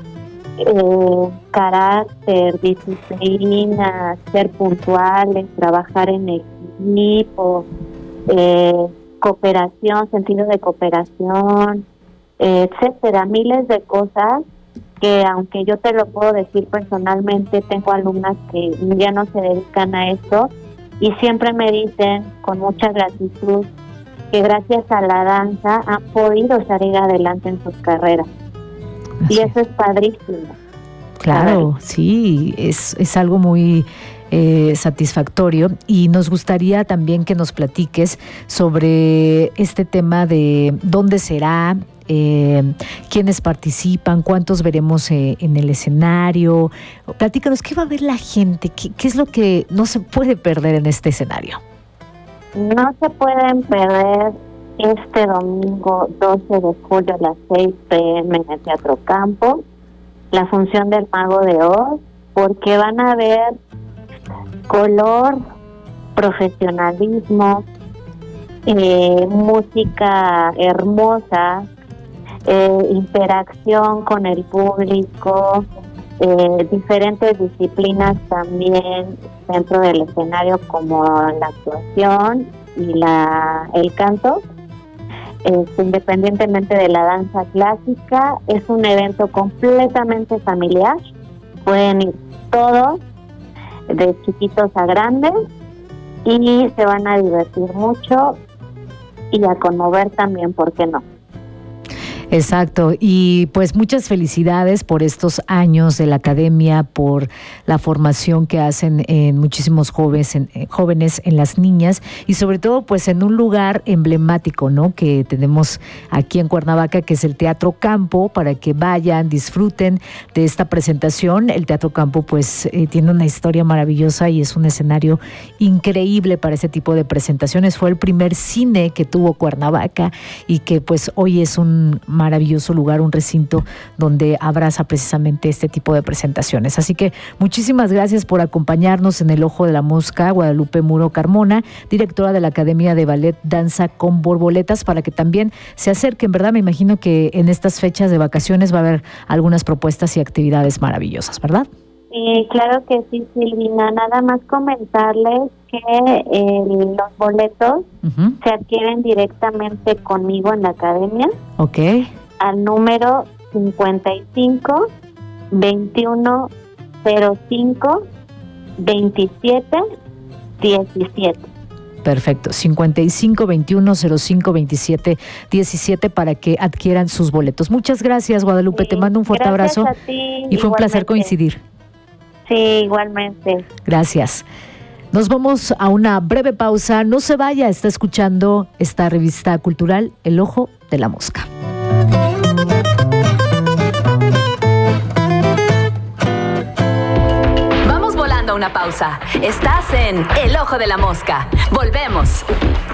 carácter, disciplina, ser puntuales, trabajar en equipo, cooperación, sentido de cooperación, etcétera, miles de cosas que, aunque yo te lo puedo decir personalmente, tengo alumnas que ya no se dedican a esto y siempre me dicen con mucha gratitud que gracias a la danza han podido salir adelante en sus carreras. Así. Y eso es padrísimo. Claro, sí, es algo muy satisfactorio, y nos gustaría también que nos platiques sobre este tema de dónde será, quiénes participan, cuántos veremos en el escenario. Platícanos, ¿qué va a ver la gente? ¿Qué es lo que no se puede perder en este escenario? No se pueden perder este domingo 12 de julio a las 6 p.m. en el Teatro Campo, la función del Mago de Oz, porque van a ver color, profesionalismo, música hermosa, interacción con el público, diferentes disciplinas también dentro del escenario, como la actuación y el canto. Independientemente de la danza clásica, es un evento completamente familiar. Pueden ir todos, de chiquitos a grandes, y se van a divertir mucho y a conmover también, ¿por qué no? Exacto, y pues muchas felicidades por estos años de la academia, por la formación que hacen en muchísimos jóvenes, en las niñas, y sobre todo pues en un lugar emblemático, ¿no?, que tenemos aquí en Cuernavaca, que es el Teatro Campo, para que vayan, disfruten de esta presentación. El Teatro Campo pues tiene una historia maravillosa y es un escenario increíble para ese tipo de presentaciones. Fue el primer cine que tuvo Cuernavaca y que pues hoy es un maravilloso lugar, un recinto donde abraza precisamente este tipo de presentaciones. Así que muchísimas gracias por acompañarnos en El Ojo de la Mosca, Guadalupe Muro Carmona, directora de la Academia de Ballet Danza con Borboletas, para que también se acerquen, ¿verdad? Me imagino que en estas fechas de vacaciones va a haber algunas propuestas y actividades maravillosas, ¿verdad? Sí, claro que sí, Silvina. Nada más comentarles que los boletos se adquieren directamente conmigo en la academia. Ok. Al número 55 21 05 27 17. Perfecto, 55 21 05 27 17 para que adquieran sus boletos. Muchas gracias, Guadalupe, te mando un fuerte abrazo a ti, y fue un placer coincidir. Sí, igualmente. Gracias. Nos vamos a una breve pausa. No se vaya, está escuchando esta revista cultural El Ojo de la Mosca. Vamos volando a una pausa. Estás en El Ojo de la Mosca. Volvemos.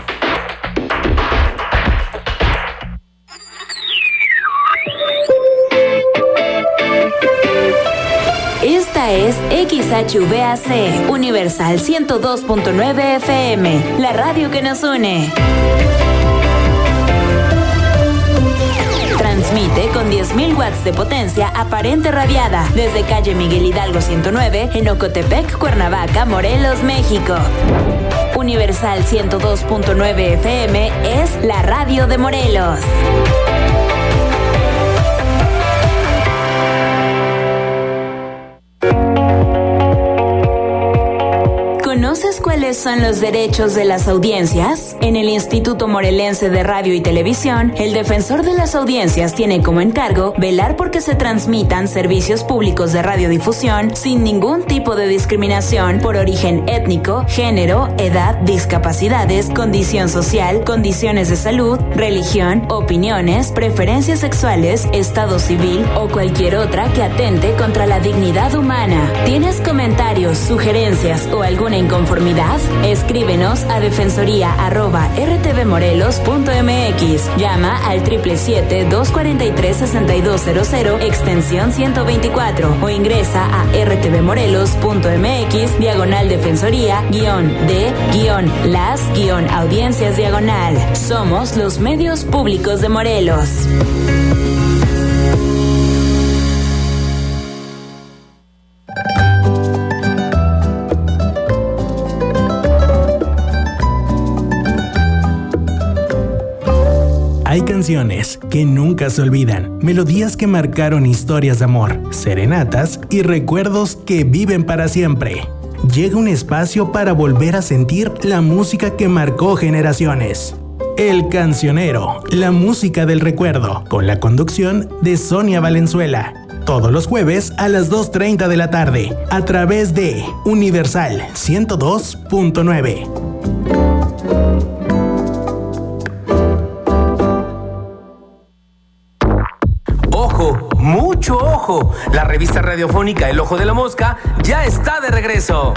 Esta es XHVAC, Universal 102.9 FM, la radio que nos une. Transmite con 10.000 watts de potencia aparente radiada desde calle Miguel Hidalgo 109 en Ocotepec, Cuernavaca, Morelos, México. Universal 102.9 FM es la radio de Morelos. ¿Conoces cuáles son los derechos de las audiencias? En el Instituto Morelense de Radio y Televisión, el defensor de las audiencias tiene como encargo velar porque se transmitan servicios públicos de radiodifusión sin ningún tipo de discriminación por origen étnico, género, edad, discapacidades, condición social, condiciones de salud, religión, opiniones, preferencias sexuales, estado civil o cualquier otra que atente contra la dignidad humana. ¿Tienes comentarios, sugerencias o alguna inconformidad? Escríbenos a defensoría@rtvmorelos.mx. Llama al 777-243-6200 extensión 124 o ingresa a rtvmorelos.mx/de-las-audiencias-. Somos los medios públicos de Morelos. Hay canciones que nunca se olvidan, melodías que marcaron historias de amor, serenatas y recuerdos que viven para siempre. Llega un espacio para volver a sentir la música que marcó generaciones. El Cancionero, la música del recuerdo, con la conducción de Sonia Valenzuela. Todos los jueves a las 2:30 de la tarde, a través de Universal 102.9. ¡Mucho ojo! La revista radiofónica El Ojo de la Mosca ya está de regreso.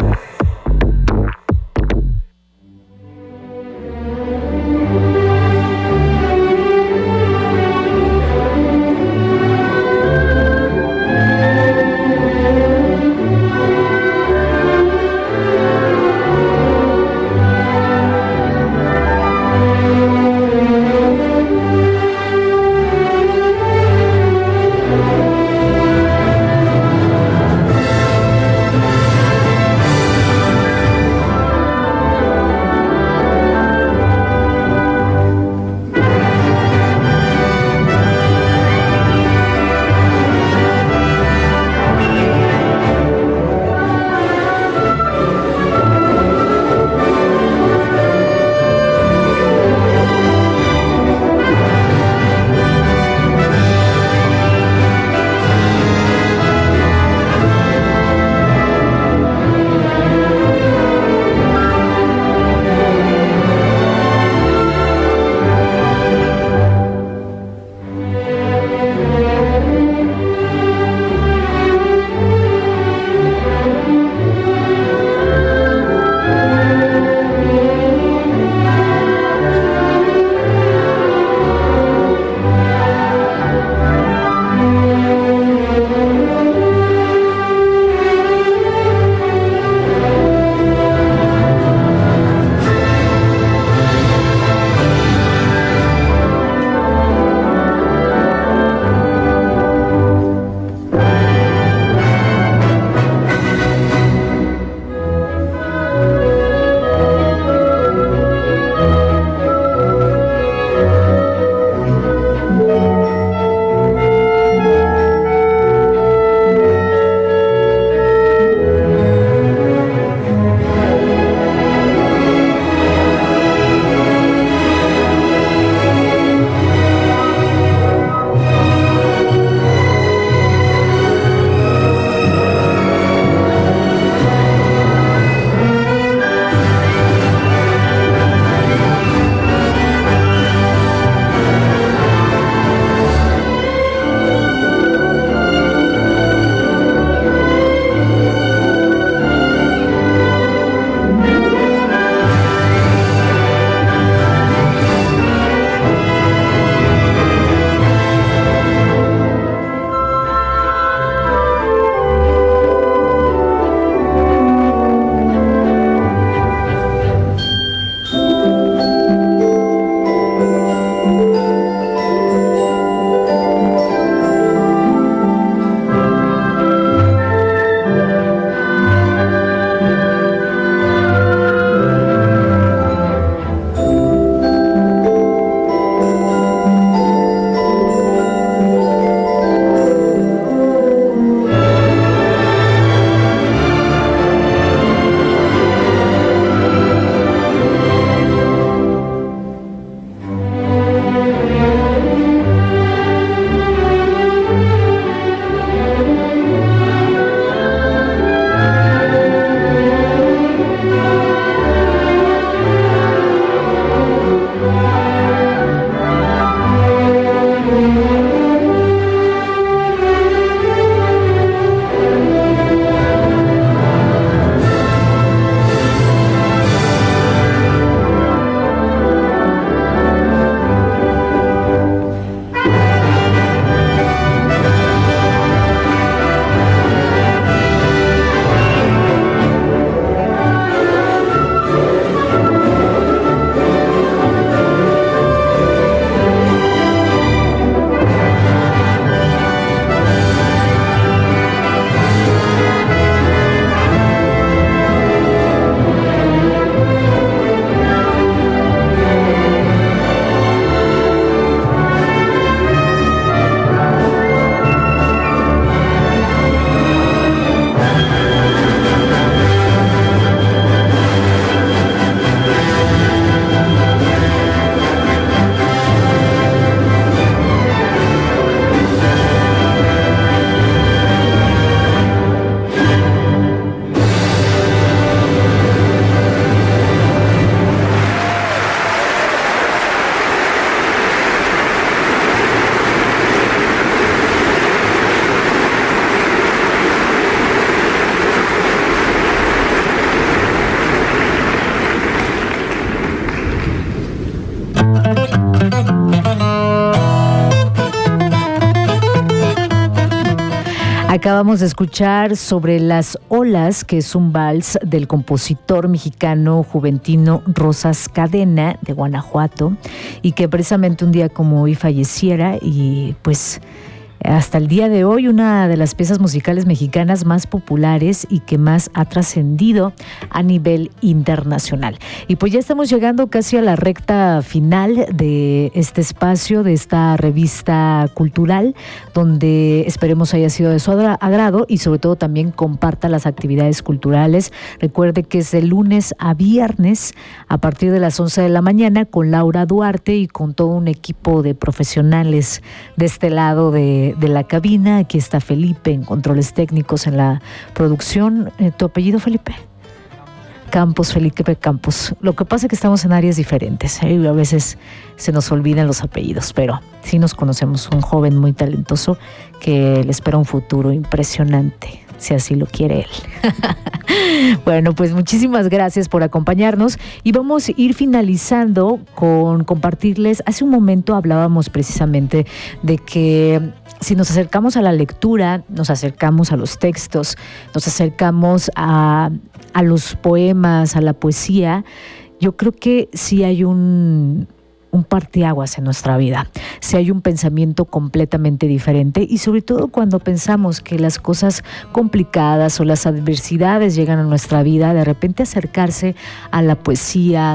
Acabamos de escuchar Sobre las olas, que es un vals del compositor mexicano juventino Rosas Cadena, de Guanajuato, y que precisamente un día como hoy falleciera, y pues hasta el día de hoy una de las piezas musicales mexicanas más populares y que más ha trascendido a nivel internacional. Y pues ya estamos llegando casi a la recta final de este espacio, de esta revista cultural, donde esperemos haya sido de su agrado y sobre todo también comparta las actividades culturales. Recuerde que es de lunes a viernes a partir de las 11 de la mañana con Laura Duarte y con todo un equipo de profesionales de este lado de la cabina. Aquí está Felipe en controles técnicos, en la producción. ¿Tu apellido, Felipe? Campos, Felipe Campos. Lo que pasa es que estamos en áreas diferentes, ¿eh? A veces se nos olvidan los apellidos, pero sí nos conocemos. Un joven muy talentoso que le espera un futuro impresionante, si así lo quiere él. Bueno, pues muchísimas gracias por acompañarnos y vamos a ir finalizando con compartirles. Hace un momento hablábamos precisamente de que si nos acercamos a la lectura, nos acercamos a los textos, nos acercamos a los poemas, a la poesía, yo creo que sí hay un parteaguas en nuestra vida, si hay un pensamiento completamente diferente y sobre todo cuando pensamos que las cosas complicadas o las adversidades llegan a nuestra vida, de repente acercarse a la poesía,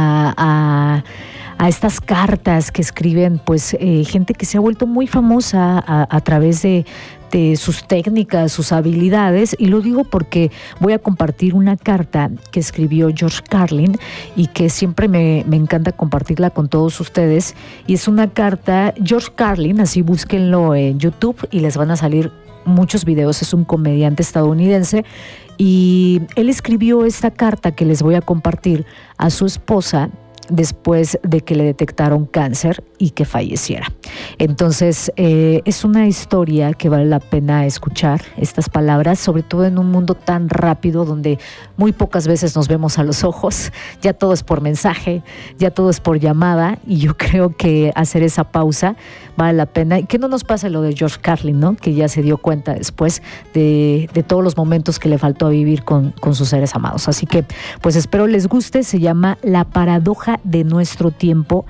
a estas cartas que escriben pues gente que se ha vuelto muy famosa a través de sus técnicas, sus habilidades, y lo digo porque voy a compartir una carta que escribió George Carlin y que siempre me encanta compartirla con todos ustedes, y es una carta, George Carlin, así búsquenlo en YouTube y les van a salir muchos videos, es un comediante estadounidense, y él escribió esta carta que les voy a compartir a su esposa después de que le detectaron cáncer y que falleciera. Entonces, es una historia que vale la pena escuchar, estas palabras, sobre todo en un mundo tan rápido donde muy pocas veces nos vemos a los ojos, ya todo es por mensaje, ya todo es por llamada, y yo creo que hacer esa pausa vale la pena. Y que no nos pase lo de George Carlin, ¿no? Que ya se dio cuenta después de todos los momentos que le faltó vivir con sus seres amados. Así que, pues espero les guste, se llama La paradoja de nuestro tiempo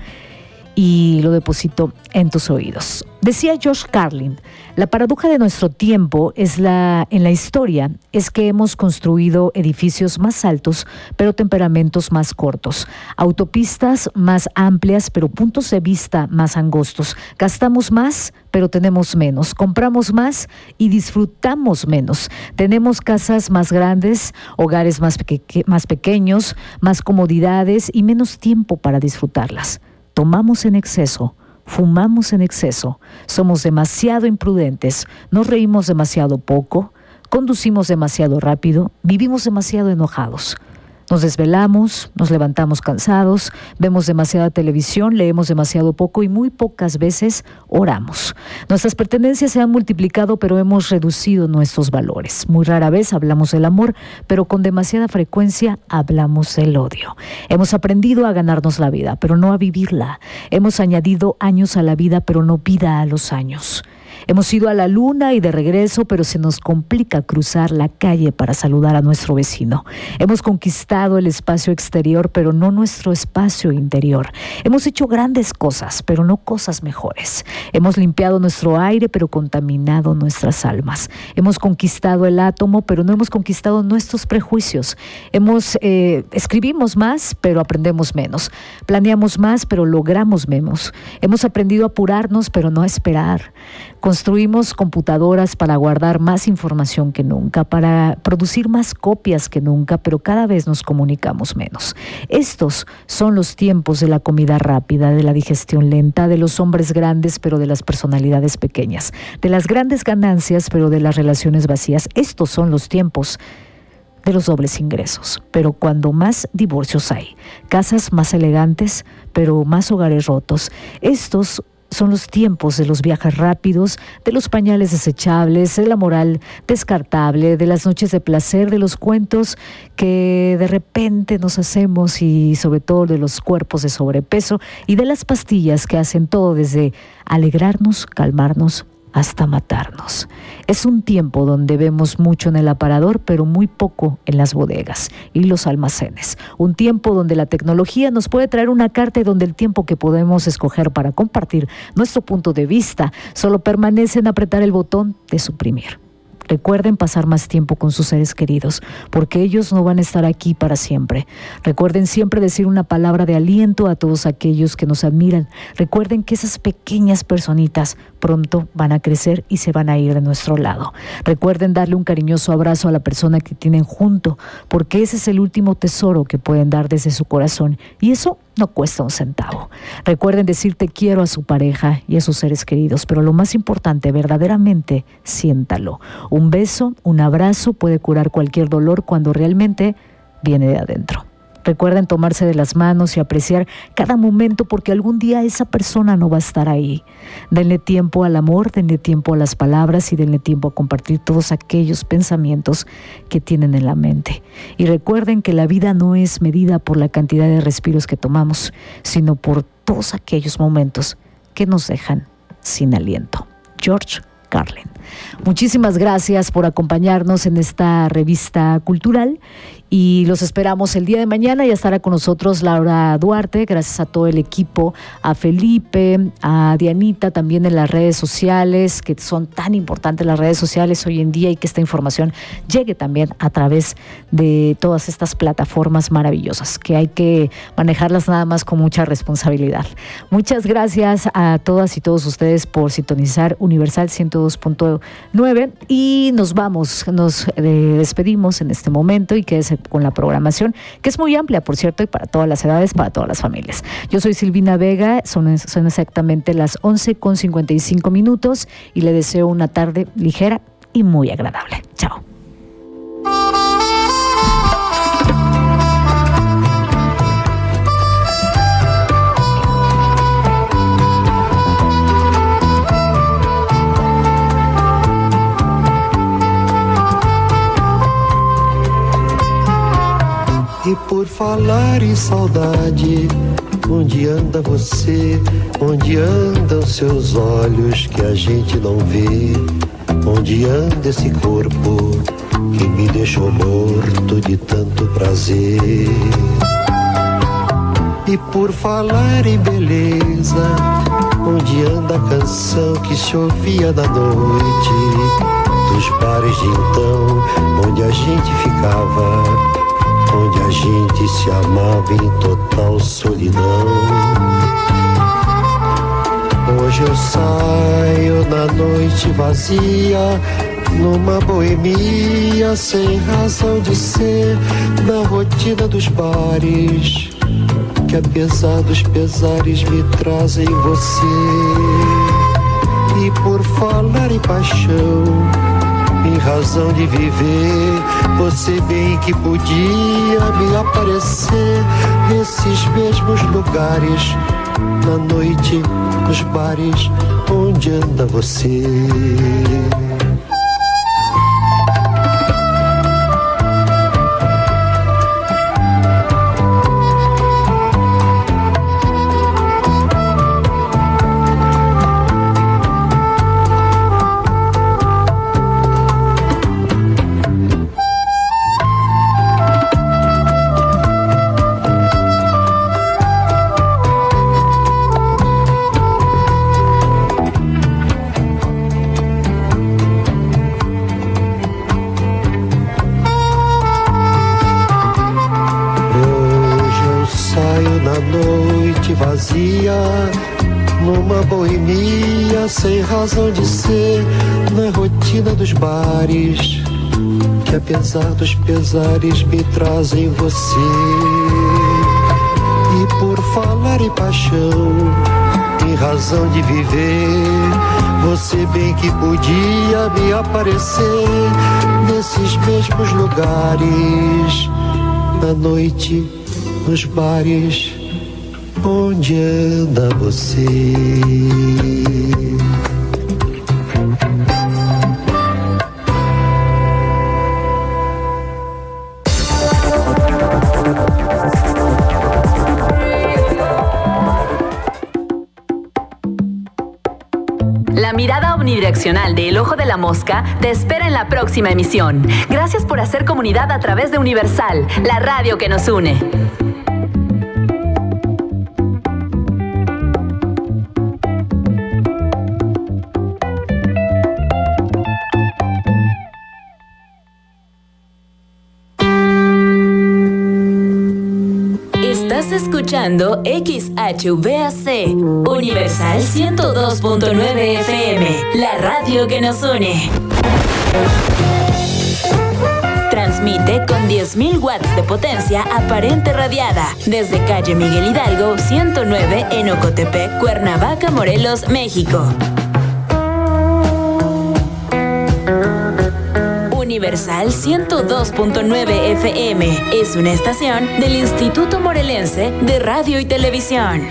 y lo deposito en tus oídos. Decía George Carlin, la paradoja de nuestro tiempo en la historia es que hemos construido edificios más altos, pero temperamentos más cortos, autopistas más amplias, pero puntos de vista más angostos, gastamos más, pero tenemos menos, compramos más y disfrutamos menos, tenemos casas más grandes, hogares más pequeños, más comodidades y menos tiempo para disfrutarlas. Tomamos en exceso, fumamos en exceso, somos demasiado imprudentes, nos reímos demasiado poco, conducimos demasiado rápido, vivimos demasiado enojados. Nos desvelamos, nos levantamos cansados, vemos demasiada televisión, leemos demasiado poco y muy pocas veces oramos. Nuestras pertenencias se han multiplicado, pero hemos reducido nuestros valores. Muy rara vez hablamos del amor, pero con demasiada frecuencia hablamos del odio. Hemos aprendido a ganarnos la vida, pero no a vivirla. Hemos añadido años a la vida, pero no vida a los años. Hemos ido a la luna y de regreso, pero se nos complica cruzar la calle para saludar a nuestro vecino. Hemos conquistado el espacio exterior, pero no nuestro espacio interior. Hemos hecho grandes cosas, pero no cosas mejores. Hemos limpiado nuestro aire, pero contaminado nuestras almas. Hemos conquistado el átomo, pero no hemos conquistado nuestros prejuicios. Escribimos más, pero aprendemos menos. Planeamos más, pero logramos menos. Hemos aprendido a apurarnos, pero no a esperar. Construimos computadoras para guardar más información que nunca, para producir más copias que nunca, pero cada vez nos comunicamos menos. Estos son los tiempos de la comida rápida, de la digestión lenta, de los hombres grandes, pero de las personalidades pequeñas, de las grandes ganancias, pero de las relaciones vacías. Estos son los tiempos de los dobles ingresos, pero cuando más divorcios hay, casas más elegantes, pero más hogares rotos. Estos son los tiempos de los viajes rápidos, de los pañales desechables, de la moral descartable, de las noches de placer, de los cuentos que de repente nos hacemos y sobre todo de los cuerpos de sobrepeso y de las pastillas que hacen todo desde alegrarnos, calmarnos hasta matarnos. Es un tiempo donde vemos mucho en el aparador, pero muy poco en las bodegas y los almacenes. Un tiempo donde la tecnología nos puede traer una carta y donde el tiempo que podemos escoger para compartir nuestro punto de vista solo permanece en apretar el botón de suprimir. Recuerden pasar más tiempo con sus seres queridos, porque ellos no van a estar aquí para siempre. Recuerden siempre decir una palabra de aliento a todos aquellos que nos admiran. Recuerden que esas pequeñas personitas pronto van a crecer y se van a ir de nuestro lado. Recuerden darle un cariñoso abrazo a la persona que tienen junto, porque ese es el último tesoro que pueden dar desde su corazón, y eso no cuesta un centavo. Recuerden decir te quiero a su pareja y a sus seres queridos, pero lo más importante, verdaderamente, siéntalo. Un beso, un abrazo puede curar cualquier dolor cuando realmente viene de adentro. Recuerden tomarse de las manos y apreciar cada momento, porque algún día esa persona no va a estar ahí. Denle tiempo al amor, denle tiempo a las palabras y denle tiempo a compartir todos aquellos pensamientos que tienen en la mente. Y recuerden que la vida no es medida por la cantidad de respiros que tomamos, sino por todos aquellos momentos que nos dejan sin aliento. George Carlin. Muchísimas gracias por acompañarnos en esta revista cultural y los esperamos el día de mañana. Ya estará con nosotros Laura Duarte, gracias a todo el equipo, a Felipe, a Dianita también en las redes sociales, que son tan importantes las redes sociales hoy en día, y que esta información llegue también a través de todas estas plataformas maravillosas, que hay que manejarlas nada más con mucha responsabilidad. Muchas gracias a todas y todos ustedes por sintonizar Universal 102.9 y nos despedimos en este momento, y quédese con la programación, que es muy amplia, por cierto, y para todas las edades, para todas las familias. Yo soy Silvina Vega, son exactamente las 11:55 y le deseo una tarde ligera y muy agradable. Chao. E por falar em saudade, onde anda você? Onde andam seus olhos que a gente não vê? Onde anda esse corpo que me deixou morto de tanto prazer? E por falar em beleza, onde anda a canção que se ouvia na noite? Dos bares de então, onde a gente ficava, onde a gente se amava em total solidão. Hoje eu saio na noite vazia, numa boemia sem razão de ser, na rotina dos bares, que apesar dos pesares me trazem você. E por falar em paixão, em razão de viver, você bem que podia me aparecer nesses mesmos lugares, na noite, nos bares, onde anda você? Numa boemia sem razão de ser, na rotina dos bares, que apesar dos pesares me trazem você. E por falar em paixão, em razão de viver, você bem que podia me aparecer nesses mesmos lugares, na noite, nos bares, onde anda você? La mirada unidireccional de El Ojo de la Mosca te espera en la próxima emisión. Gracias por hacer comunidad a través de Universal, la radio que nos une. Estás escuchando XHVAC, Universal 102.9 FM, la radio que nos une. Transmite con 10.000 watts de potencia aparente radiada desde calle Miguel Hidalgo 109 en Ocotepec, Cuernavaca, Morelos, México. Universal 102.9 FM es una estación del Instituto Morelense de Radio y Televisión.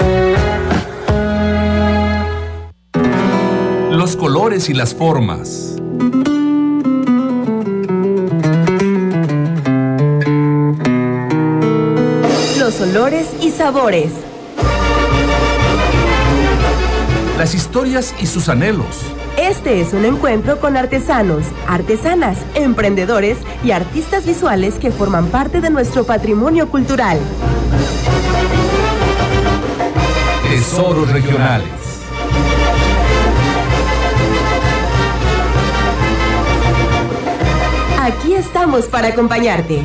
Los colores y las formas. Los olores y sabores. Las historias y sus anhelos. Este es un encuentro con artesanos, artesanas, emprendedores y artistas visuales que forman parte de nuestro patrimonio cultural. Tesoros regionales. Aquí estamos para acompañarte.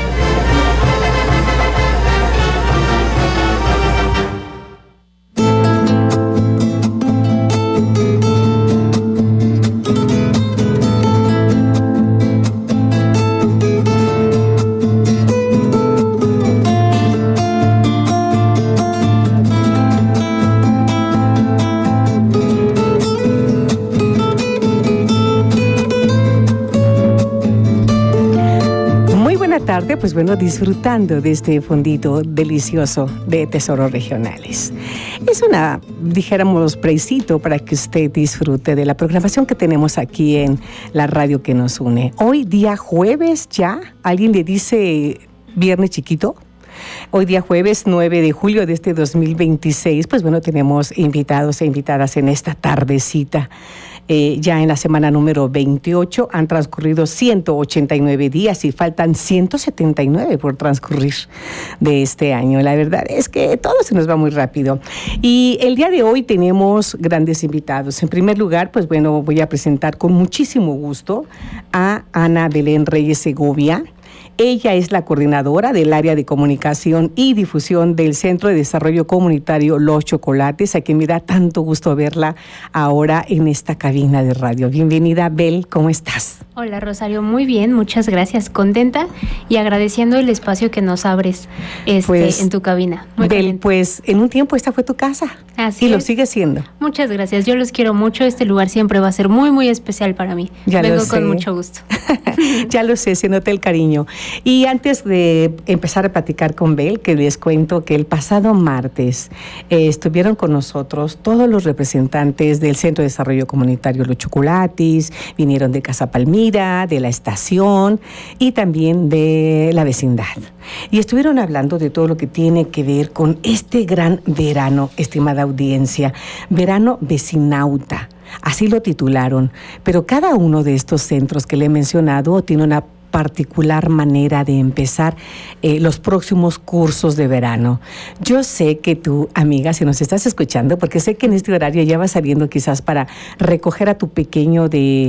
Pues bueno, disfrutando de este fondito delicioso de Tesoros Regionales. Es una, dijéramos, preicito para que usted disfrute de la programación que tenemos aquí en la radio que nos une. Hoy día jueves ya, ¿alguien le dice viernes chiquito? Hoy día jueves 9 de julio de este 2026, pues bueno, tenemos invitados e invitadas en esta tardecita. Ya en la semana número 28 han transcurrido 189 días y faltan 179 por transcurrir de este año. La verdad es que todo se nos va muy rápido. Y el día de hoy tenemos grandes invitados. En primer lugar, pues bueno, voy a presentar con muchísimo gusto a Ana Belén Reyes Segovia. Ella es la coordinadora del área de comunicación y difusión del Centro de Desarrollo Comunitario Los Chocolates, a quien me da tanto gusto verla ahora en esta cabina de radio. Bienvenida, Bel, ¿cómo estás? Hola, Rosario, muy bien, muchas gracias, contenta y agradeciendo el espacio que nos abres en tu cabina. Muy Bel, contenta. pues en un tiempo esta fue tu casa. Así y es. Lo sigue siendo. Muchas gracias, yo los quiero mucho, este lugar siempre va a ser muy, muy especial para mí. Ya Vengo lo sé. con mucho gusto. Ya lo sé, se nota el cariño. Y antes de empezar a platicar con Bel, que les cuento que el pasado martes estuvieron con nosotros todos los representantes del Centro de Desarrollo Comunitario Los Chocolates, vinieron de Casa Palmira, de la estación y también de la vecindad. Y estuvieron hablando de todo lo que tiene que ver con este gran verano, estimada audiencia, verano vecinauta. Así lo titularon, pero cada uno de estos centros que le he mencionado tiene una particular manera de empezar los próximos cursos de verano. Yo sé que tú, amiga, si nos estás escuchando, porque sé que en este horario ya vas saliendo quizás para recoger a tu pequeño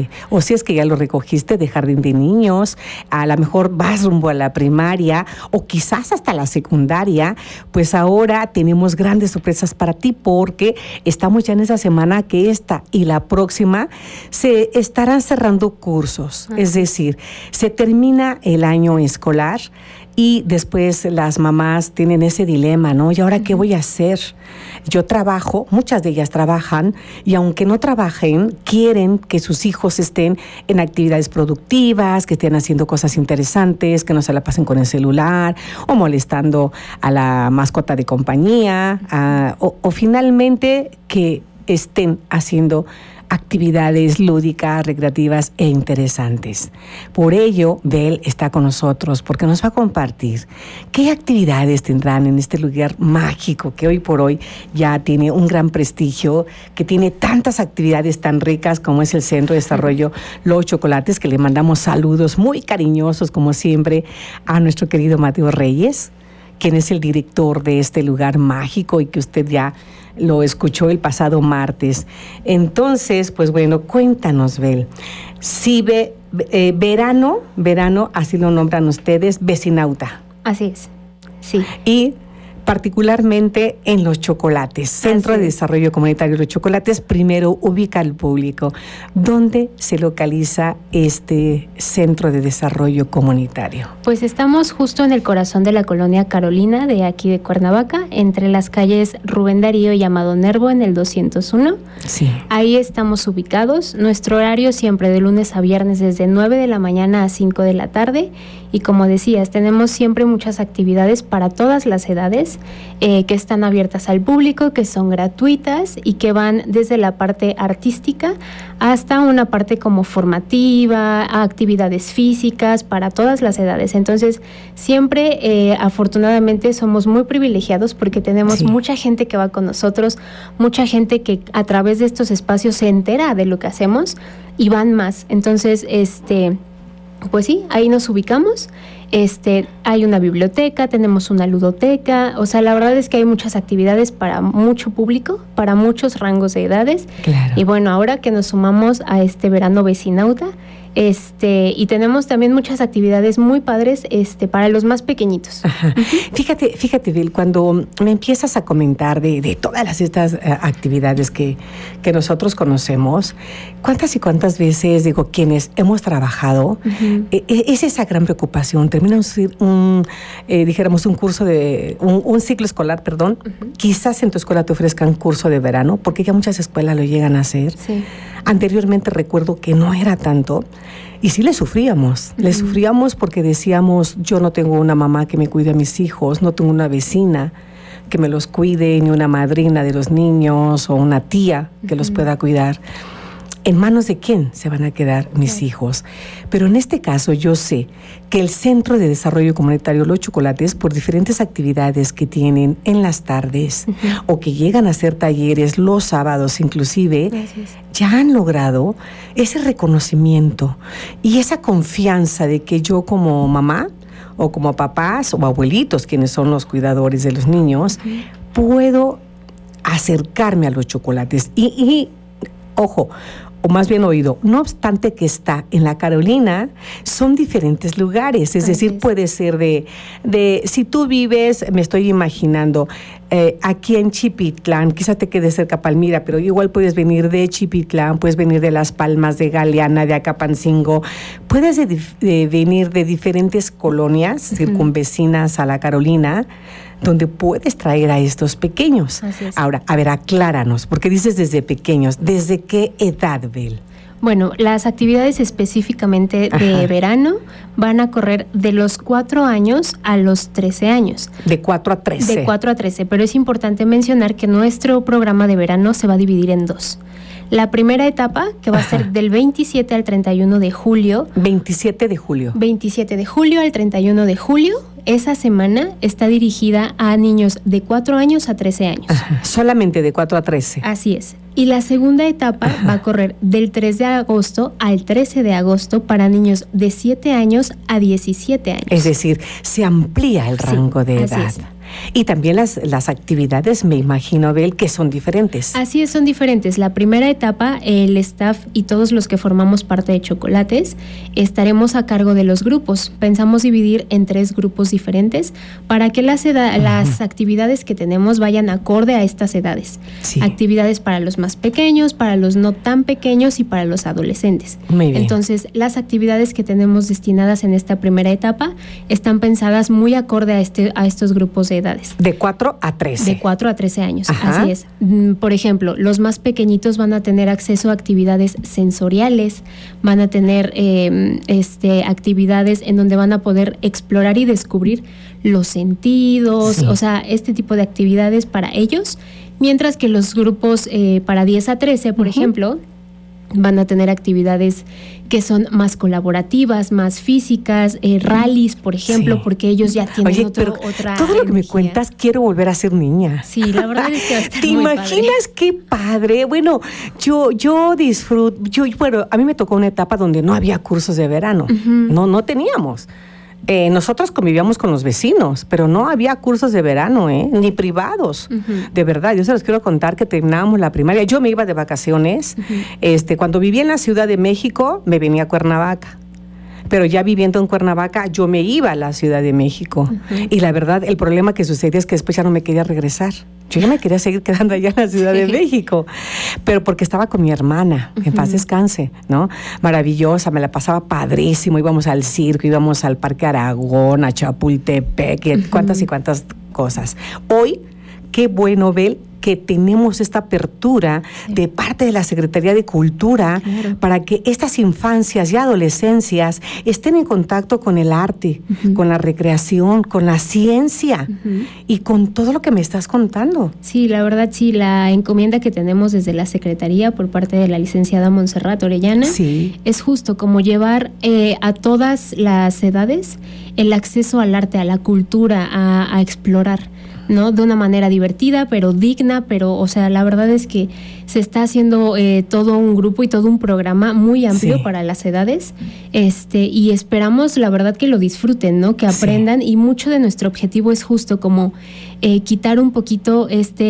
o si es que ya lo recogiste, de jardín de niños, a lo mejor vas rumbo a la primaria o quizás hasta la secundaria, pues ahora tenemos grandes sorpresas para ti porque estamos ya en esa semana que esta y la próxima se estarán cerrando cursos, es decir, se termina el año escolar y después las mamás tienen ese dilema, ¿no? ¿Y ahora qué voy a hacer? Yo trabajo, muchas de ellas trabajan y aunque no trabajen, quieren que sus hijos estén en actividades productivas, que estén haciendo cosas interesantes, que no se la pasen con el celular o molestando a la mascota de compañía o finalmente que estén haciendo actividades lúdicas, recreativas e interesantes. Por ello, Bel está con nosotros porque nos va a compartir qué actividades tendrán en este lugar mágico que hoy por hoy ya tiene un gran prestigio, que tiene tantas actividades tan ricas como es el Centro de Desarrollo Los Chocolates, que le mandamos saludos muy cariñosos como siempre a nuestro querido Mateo Reyes, quien es el director de este lugar mágico y que usted ya lo escuchó el pasado martes. Entonces, pues bueno, cuéntanos, Bel. Si verano, así lo nombran ustedes, vecinauta. Así es, sí. Y particularmente en Los Chocolates, Centro de Desarrollo Comunitario Los Chocolates, primero ubica al público. ¿Dónde se localiza este Centro de Desarrollo Comunitario? Pues estamos justo en el corazón de la colonia Carolina, de aquí de Cuernavaca, entre las calles Rubén Darío y Amado Nervo, en el 201. Sí. Ahí estamos ubicados. Nuestro horario siempre de lunes a viernes desde 9 de la mañana a 5 de la tarde. Y como decías, tenemos siempre muchas actividades para todas las edades, que están abiertas al público, que son gratuitas y que van desde la parte artística hasta una parte como formativa, actividades físicas para todas las edades. Entonces, siempre, afortunadamente, somos muy privilegiados porque tenemos mucha gente que va con nosotros, mucha gente que a través de estos espacios se entera de lo que hacemos y van más. Entonces, pues sí, ahí nos ubicamos. Hay una biblioteca, tenemos una ludoteca, o sea, la verdad es que hay muchas actividades para mucho público, para muchos rangos de edades. Claro. Y bueno, ahora que nos sumamos a este verano vecinauta, y tenemos también muchas actividades muy padres para los más pequeñitos. Ajá. Fíjate, Bel, cuando me empiezas a comentar de todas estas actividades que nosotros conocemos, ¿cuántas y cuántas veces, quienes hemos trabajado, es esa gran preocupación? Terminamos dijéramos un ciclo escolar, quizás en tu escuela te ofrezcan curso de verano, porque ya muchas escuelas lo llegan a hacer. Sí. Anteriormente recuerdo que no era tanto y sí le sufríamos. Le sufríamos porque decíamos, yo no tengo una mamá que me cuide a mis hijos, no tengo una vecina que me los cuide, ni una madrina de los niños o una tía que los pueda cuidar. ¿En manos de quién se van a quedar mis hijos? Pero en este caso yo sé que el Centro de Desarrollo Comunitario Los Chocolates, por diferentes actividades que tienen en las tardes o que llegan a hacer talleres los sábados inclusive, ya han logrado ese reconocimiento y esa confianza de que yo como mamá o como papás o abuelitos, quienes son los cuidadores de los niños, puedo acercarme a los chocolates y ojo, o más bien oído, no obstante que está en la Carolina, son diferentes lugares, es decir, puede ser de si tú vives, me estoy imaginando, aquí en Chipitlán, quizá te quede cerca Palmira, pero igual puedes venir de Chipitlán, puedes venir de Las Palmas, de Galeana, de Acapancingo, puedes venir de diferentes colonias circunvecinas a la Carolina, donde puedes traer a estos pequeños. Ahora, a ver, acláranos, porque dices desde pequeños, ¿desde qué edad, Bel? Bueno, las actividades específicamente de verano van a correr de los 4 años a los 13 años. De 4 a 13. De 4 a 13, pero es importante mencionar que nuestro programa de verano se va a dividir en 2. La primera etapa, que va a ser del 27 al 31 de julio. 27 de julio. 27 de julio al 31 de julio. Esa semana está dirigida a niños de 4 años a 13 años. Solamente de 4 a 13. Así es. Y la segunda etapa va a correr del 3 de agosto al 13 de agosto para niños de 7 años a 17 años. Es decir, se amplía el rango de edad. Así es. Y también las actividades, me imagino, Bel, que son diferentes. Así es, son diferentes. La primera etapa, el staff y todos los que formamos parte de Chocolates, estaremos a cargo de los grupos. Pensamos dividir en 3 grupos diferentes para que las actividades que tenemos vayan acorde a estas edades. Sí. Actividades para los más pequeños, para los no tan pequeños y para los adolescentes. Muy bien. Entonces, las actividades que tenemos destinadas en esta primera etapa están pensadas muy acorde a estos grupos de edades. De 4 a 13. De 4 a 13 años, así es. Por ejemplo, los más pequeñitos van a tener acceso a actividades sensoriales, van a tener actividades en donde van a poder explorar y descubrir los sentidos, o sea, este tipo de actividades para ellos, mientras que los grupos para 10 a 13, por ejemplo, Van a tener actividades que son más colaborativas, más físicas, rallies, por ejemplo, porque ellos ya tienen otra todo lo que me cuentas, quiero volver a ser niña. Sí, la verdad es que va a estar ¿Te muy imaginas padre? qué padre? Bueno, yo disfruto, bueno, a mí me tocó una etapa donde no había cursos de verano, no teníamos. Nosotros convivíamos con los vecinos, pero no había cursos de verano, ni privados. De verdad, yo se los quiero contar que terminábamos la primaria. Yo me iba de vacaciones. Cuando vivía en la Ciudad de México, me venía a Cuernavaca. Pero ya viviendo en Cuernavaca, yo me iba a la Ciudad de México. Y la verdad, el problema que sucedía es que después ya no me quería regresar. Yo ya me quería seguir quedando allá en la Ciudad de México, pero porque estaba con mi hermana, en paz descanse, ¿no? Maravillosa, me la pasaba padrísimo, íbamos al circo, íbamos al Parque Aragón, a Chapultepec, cuántas y cuántas cosas. Hoy, qué bueno, Bel, que tenemos esta apertura de parte de la Secretaría de Cultura para que estas infancias y adolescencias estén en contacto con el arte, con la recreación, con la ciencia y con todo lo que me estás contando. Sí, la verdad sí, la encomienda que tenemos desde la Secretaría por parte de la licenciada Montserrat Orellana es justo como llevar a todas las edades el acceso al arte, a la cultura, a explorar, ¿no? De una manera divertida, pero digna, pero, o sea, la verdad es que se está haciendo todo un grupo y todo un programa muy amplio para las edades, y esperamos, la verdad, que lo disfruten, ¿no? Que aprendan, y mucho de nuestro objetivo es justo como quitar un poquito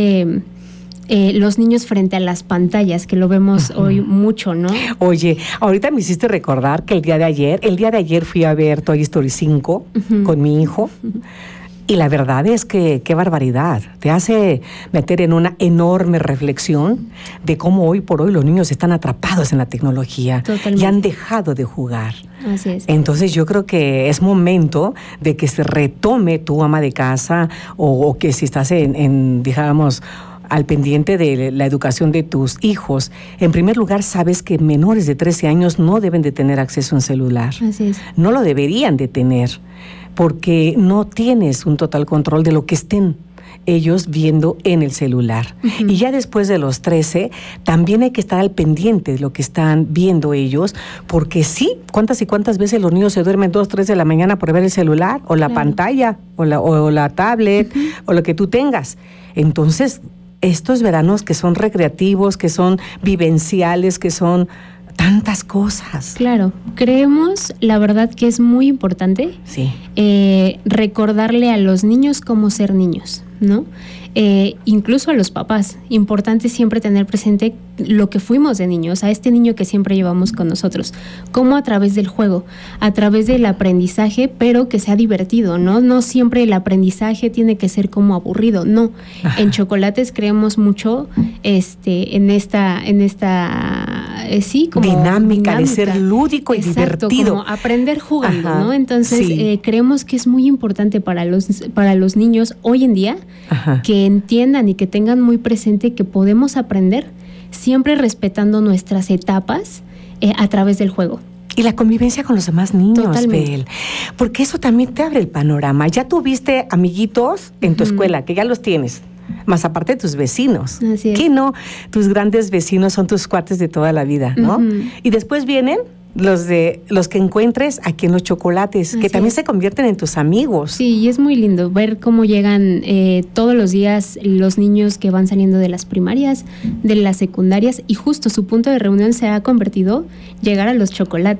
los niños frente a las pantallas, que lo vemos hoy mucho, ¿no? Oye, ahorita me hiciste recordar que el día de ayer fui a ver Toy Story 5 con mi hijo. Y la verdad es que qué barbaridad, te hace meter en una enorme reflexión de cómo hoy por hoy los niños están atrapados en la tecnología. Totalmente. Y han dejado de jugar. Así es. Entonces yo creo que es momento de que se retome tu ama de casa o que si estás digamos, al pendiente de la educación de tus hijos. En primer lugar, sabes que menores de 13 años no deben de tener acceso a un celular. Así es. No lo deberían de tener, porque no tienes un total control de lo que estén ellos viendo en el celular. Y ya después de los 13, también hay que estar al pendiente de lo que están viendo ellos, porque sí, cuántas y cuántas veces los niños se duermen 2, 3 de la mañana por ver el celular, o la pantalla, o la tablet, o lo que tú tengas. Entonces, estos veranos que son recreativos, que son vivenciales, que son tantas cosas. Claro, creemos, la verdad, que es muy importante recordarle a los niños cómo ser niños, ¿no? Incluso a los papás, importante siempre tener presente lo que fuimos de niños, a este niño que siempre llevamos con nosotros, cómo a través del juego, a través del aprendizaje, pero que sea divertido, ¿no? No siempre el aprendizaje tiene que ser como aburrido, no. En Chocolates creemos mucho en esta como dinámica de ser lúdico y divertido, como aprender jugando, ¿no? Entonces creemos que es muy importante para los niños hoy en día que entiendan y que tengan muy presente que podemos aprender siempre respetando nuestras etapas a través del juego. Y la convivencia con los demás niños, Bel, porque eso también te abre el panorama. Ya tuviste amiguitos en tu escuela, que ya los tienes, más aparte de tus vecinos. Así es. Que no, tus grandes vecinos son tus cuates de toda la vida, ¿no? Y después vienen los que encuentres aquí en los Chocolates, que también se convierten en tus amigos. Sí, y es muy lindo ver cómo llegan todos los días los niños que van saliendo de las primarias, de las secundarias, y justo su punto de reunión se ha convertido llegar a los Chocolates.